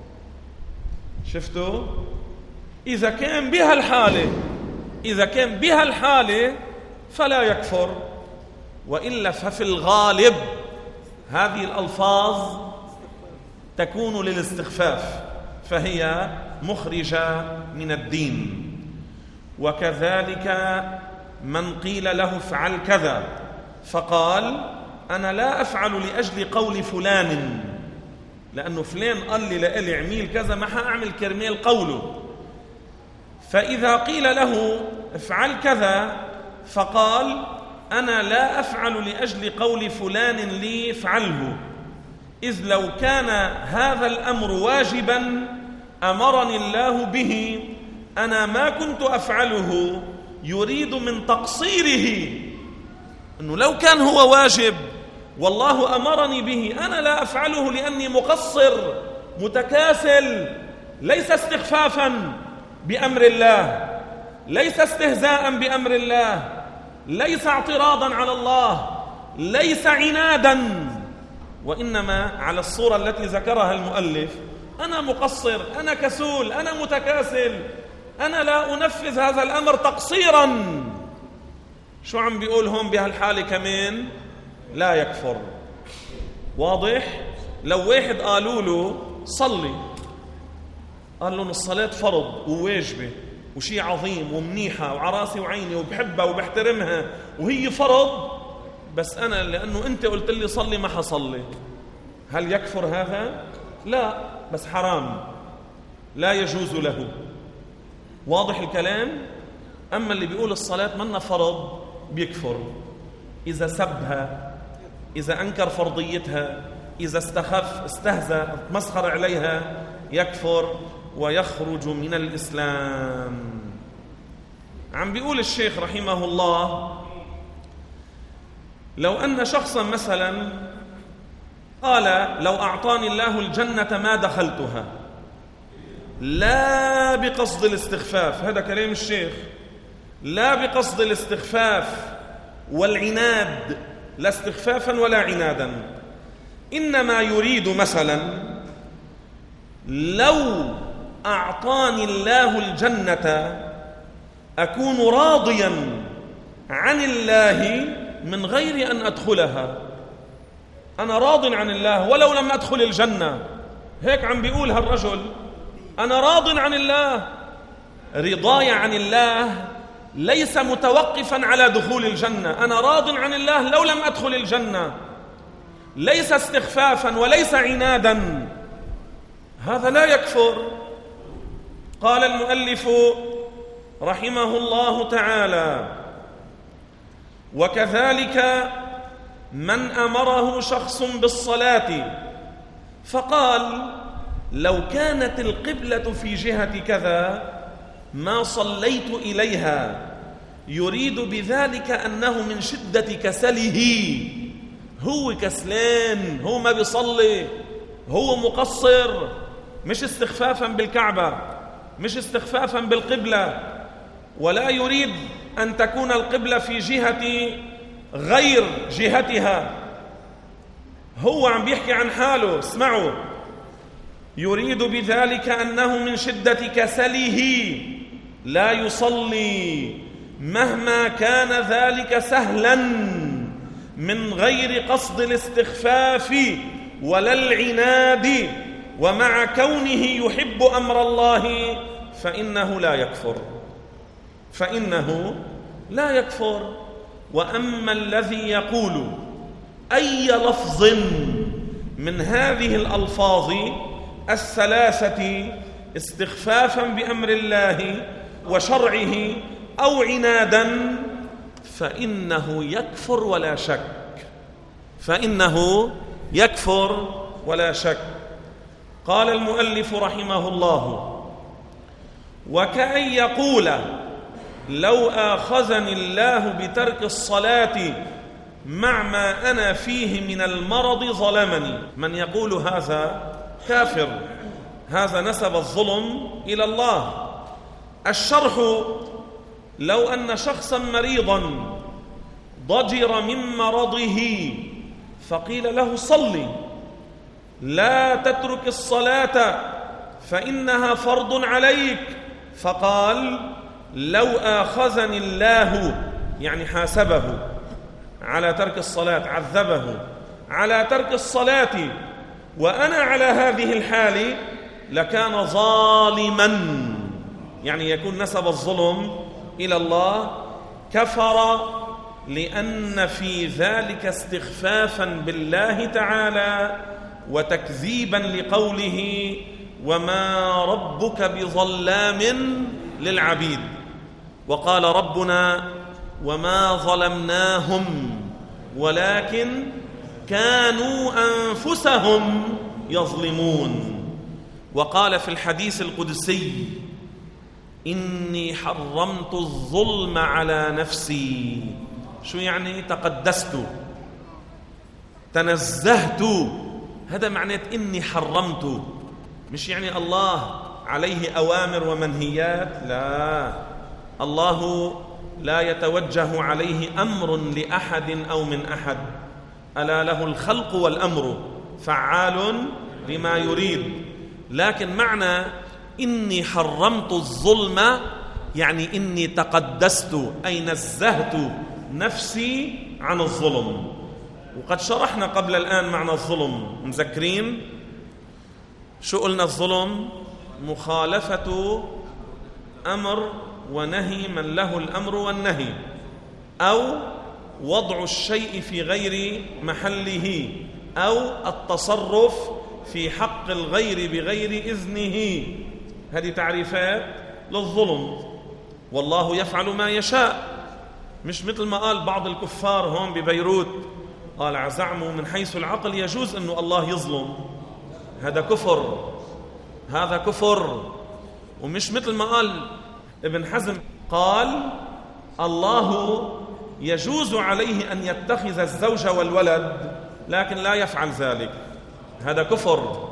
شفتوا؟ إذا كان بها الحالة إذا كان بها الحالة فلا يكفر، وإلا ففي الغالب هذه الألفاظ تكون للاستخفاف فهي مخرجة من الدين. وكذلك من قيل له افعل كذا فقال أنا لا أفعل لأجل قول فلان، لأنه فلان قال لي لألي عميل كذا ما حأعمل كرمال قوله. فإذا قيل له افعل كذا فقال أنا لا أفعل لأجل قول فلان لي افعله، إذ لو كان هذا الأمر واجبا أمرني الله به أنا ما كنت أفعله، يريد من تقصيره أنه لو كان هو واجب والله أمرني به أنا لا أفعله لأني مقصر متكاسل، ليس استخفافا بأمر الله، ليس استهزاء بأمر الله، ليس اعتراضا على الله، ليس عنادا، وإنما على الصورة التي ذكرها المؤلف أنا مقصر، أنا كسول، أنا متكاسل، أنا لا أنفذ هذا الأمر تقصيرا. شو عم بيقول هون بهالحالة كمان؟ لا يكفر. واضح؟ لو واحد قالوا له صلي، قال لهم الصلاة فرض وواجبة وشي عظيم ومنيحة وعراسي وعيني وبحبها وبحترمها وهي فرض، بس أنا لأنه أنت قلت لي صلي ما حصلي، هل يكفر هذا؟ لا، بس حرام لا يجوز له. واضح الكلام؟ أما اللي بيقول الصلاة منا فرض بيكفر إذا سبها، إذا أنكر فرضيتها، إذا استخف استهزأ مسخر عليها يكفر ويخرج من الإسلام. عم بيقول الشيخ رحمه الله لو أن شخصا مثلا قال لو أعطاني الله الجنة ما دخلتها، لا بقصد الاستخفاف، هذا كلام الشيخ، لا بقصد الاستخفاف والعناد، لا استخفافا ولا عنادا، إنما يريد مثلا لو أعطاني الله الجنة أكون راضيا عن الله من غير أن أدخلها، أنا راض عن الله ولو لم أدخل الجنة. هيك عم بيقول هالرجل، أنا راض عن الله، رضاي عن الله ليس متوقفا على دخول الجنة، أنا راض عن الله لو لم أدخل الجنة، ليس استخفافا وليس عنادا، هذا لا يكفر. قال المؤلف رحمه الله تعالى وكذلك من أمره شخص بالصلاة فقال لو كانت القبلة في جهة كذا ما صليت إليها، يريد بذلك أنه من شدة كسله، هو كسلان، هو ما بيصلي، هو مقصر، مش استخفافا بالكعبة، مش استخفافا بالقبلة، ولا يريد أن تكون القبلة في جهة غير جهتها، هو عم بيحكي عن حاله. اسمعوا، يريد بذلك أنه من شدة كسله لا يصلي مهما كان ذلك سهلا من غير قصد الاستخفاف ولا العناد، ومع كونه يحب أمر الله فإنه لا يكفر فإنه لا يكفر. وأما الذي يقول أي لفظ من هذه الألفاظ الثلاثة استخفافا بأمر الله وشرعه أو عنادا فإنه يكفر ولا شك، فإنه يكفر ولا شك. قال المؤلف رحمه الله: وكأن يقول لو آخذني الله بترك الصلاة مع ما أنا فيه من المرض ظلمني. من يقول هذا كافر، هذا نسب الظلم إلى الله. الشرح: لو أن شخصا مريضا ضجر من مرضه فقيل له: صلي، لا تترك الصلاة فإنها فرض عليك، فقال: لو آخذني الله، يعني حاسبه على ترك الصلاة، عذبه على ترك الصلاة وأنا على هذه الحال لكان ظالما، يعني يكون نسب الظلم إلى الله. كفر لأن في ذلك استخفافا بالله تعالى وتكذيبا لقوله: وما ربك بظلام للعبيد. وقال ربنا: وما ظلمناهم ولكن كانوا أنفسهم يظلمون. وقال في الحديث القدسي: إني حرمت الظلم على نفسي. شو يعني؟ تقدست، تنزهت، هذا معناه إني حرمت، مش يعني الله عليه أوامر ومنهيات، لا، الله لا يتوجه عليه أمر لأحد أو من أحد، ألا له الخلق والأمر، فعال لما يريد. لكن معنى إني حرمت الظلم يعني إني تقدست، أي نزهت نفسي عن الظلم. وقد شرحنا قبل الآن معنى الظلم، مذكرين؟ شو قلنا؟ الظلم مخالفة أمر ونهي من له الأمر والنهي، أو وضع الشيء في غير محله، أو التصرف في حق الغير بغير إذنه. هذه تعريفات للظلم. والله يفعل ما يشاء، مش مثل ما قال بعض الكفار هون ببيروت، قال: زعموا من حيث العقل يجوز أنه الله يظلم. هذا كفر، هذا كفر. ومش مثل ما قال ابن حزم، قال: الله يجوز عليه أن يتخذ الزوج والولد لكن لا يفعل ذلك. هذا كفر،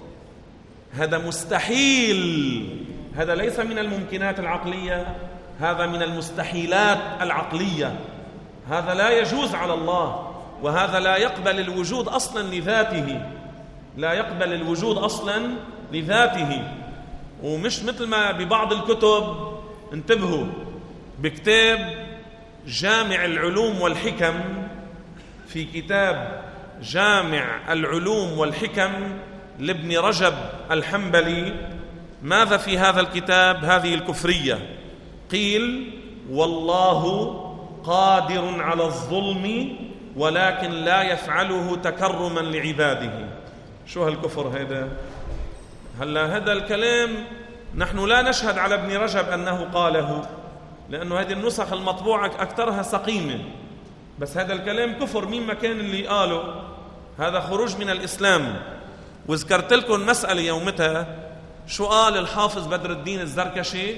هذا مستحيل، هذا ليس من الممكنات العقلية، هذا من المستحيلات العقلية. هذا لا يجوز على الله، وهذا لا يقبل الوجود أصلا لذاته، لا يقبل الوجود أصلا لذاته. ومش مثل ما ببعض الكتب، انتبهوا، بكتاب جامع العلوم والحكم، في كتاب جامع العلوم والحكم لابن رجب الحنبلي، ماذا في هذا الكتاب؟ هذه الكفرية. قيل: والله قادر على الظلم ولكن لا يفعله تكرما لعباده. شو هالكفر هذا؟ هلا هذا الكلام نحن لا نشهد على ابن رجب أنه قاله، لأنه هذه النسخ المطبوعة أكثرها سقيمة، بس هذا الكلام كفر. مين ما كان اللي قاله، هذا خروج من الإسلام. وذكرت لكم مسألة يومتها، شو قال الحافظ بدر الدين الزركشي؟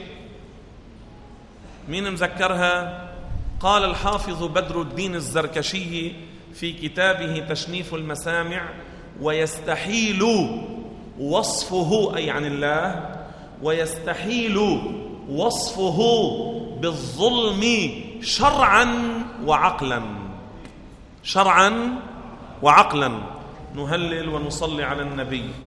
مين مذكرها؟ قال الحافظ بدر الدين الزركشي في كتابه تشنيف المسامع: ويستحيل وصفه، أي عن الله، ويستحيل وصفه بالظلم شرعا وعقلا. شرعا وعقلا. نهلل ونصلي على النبي.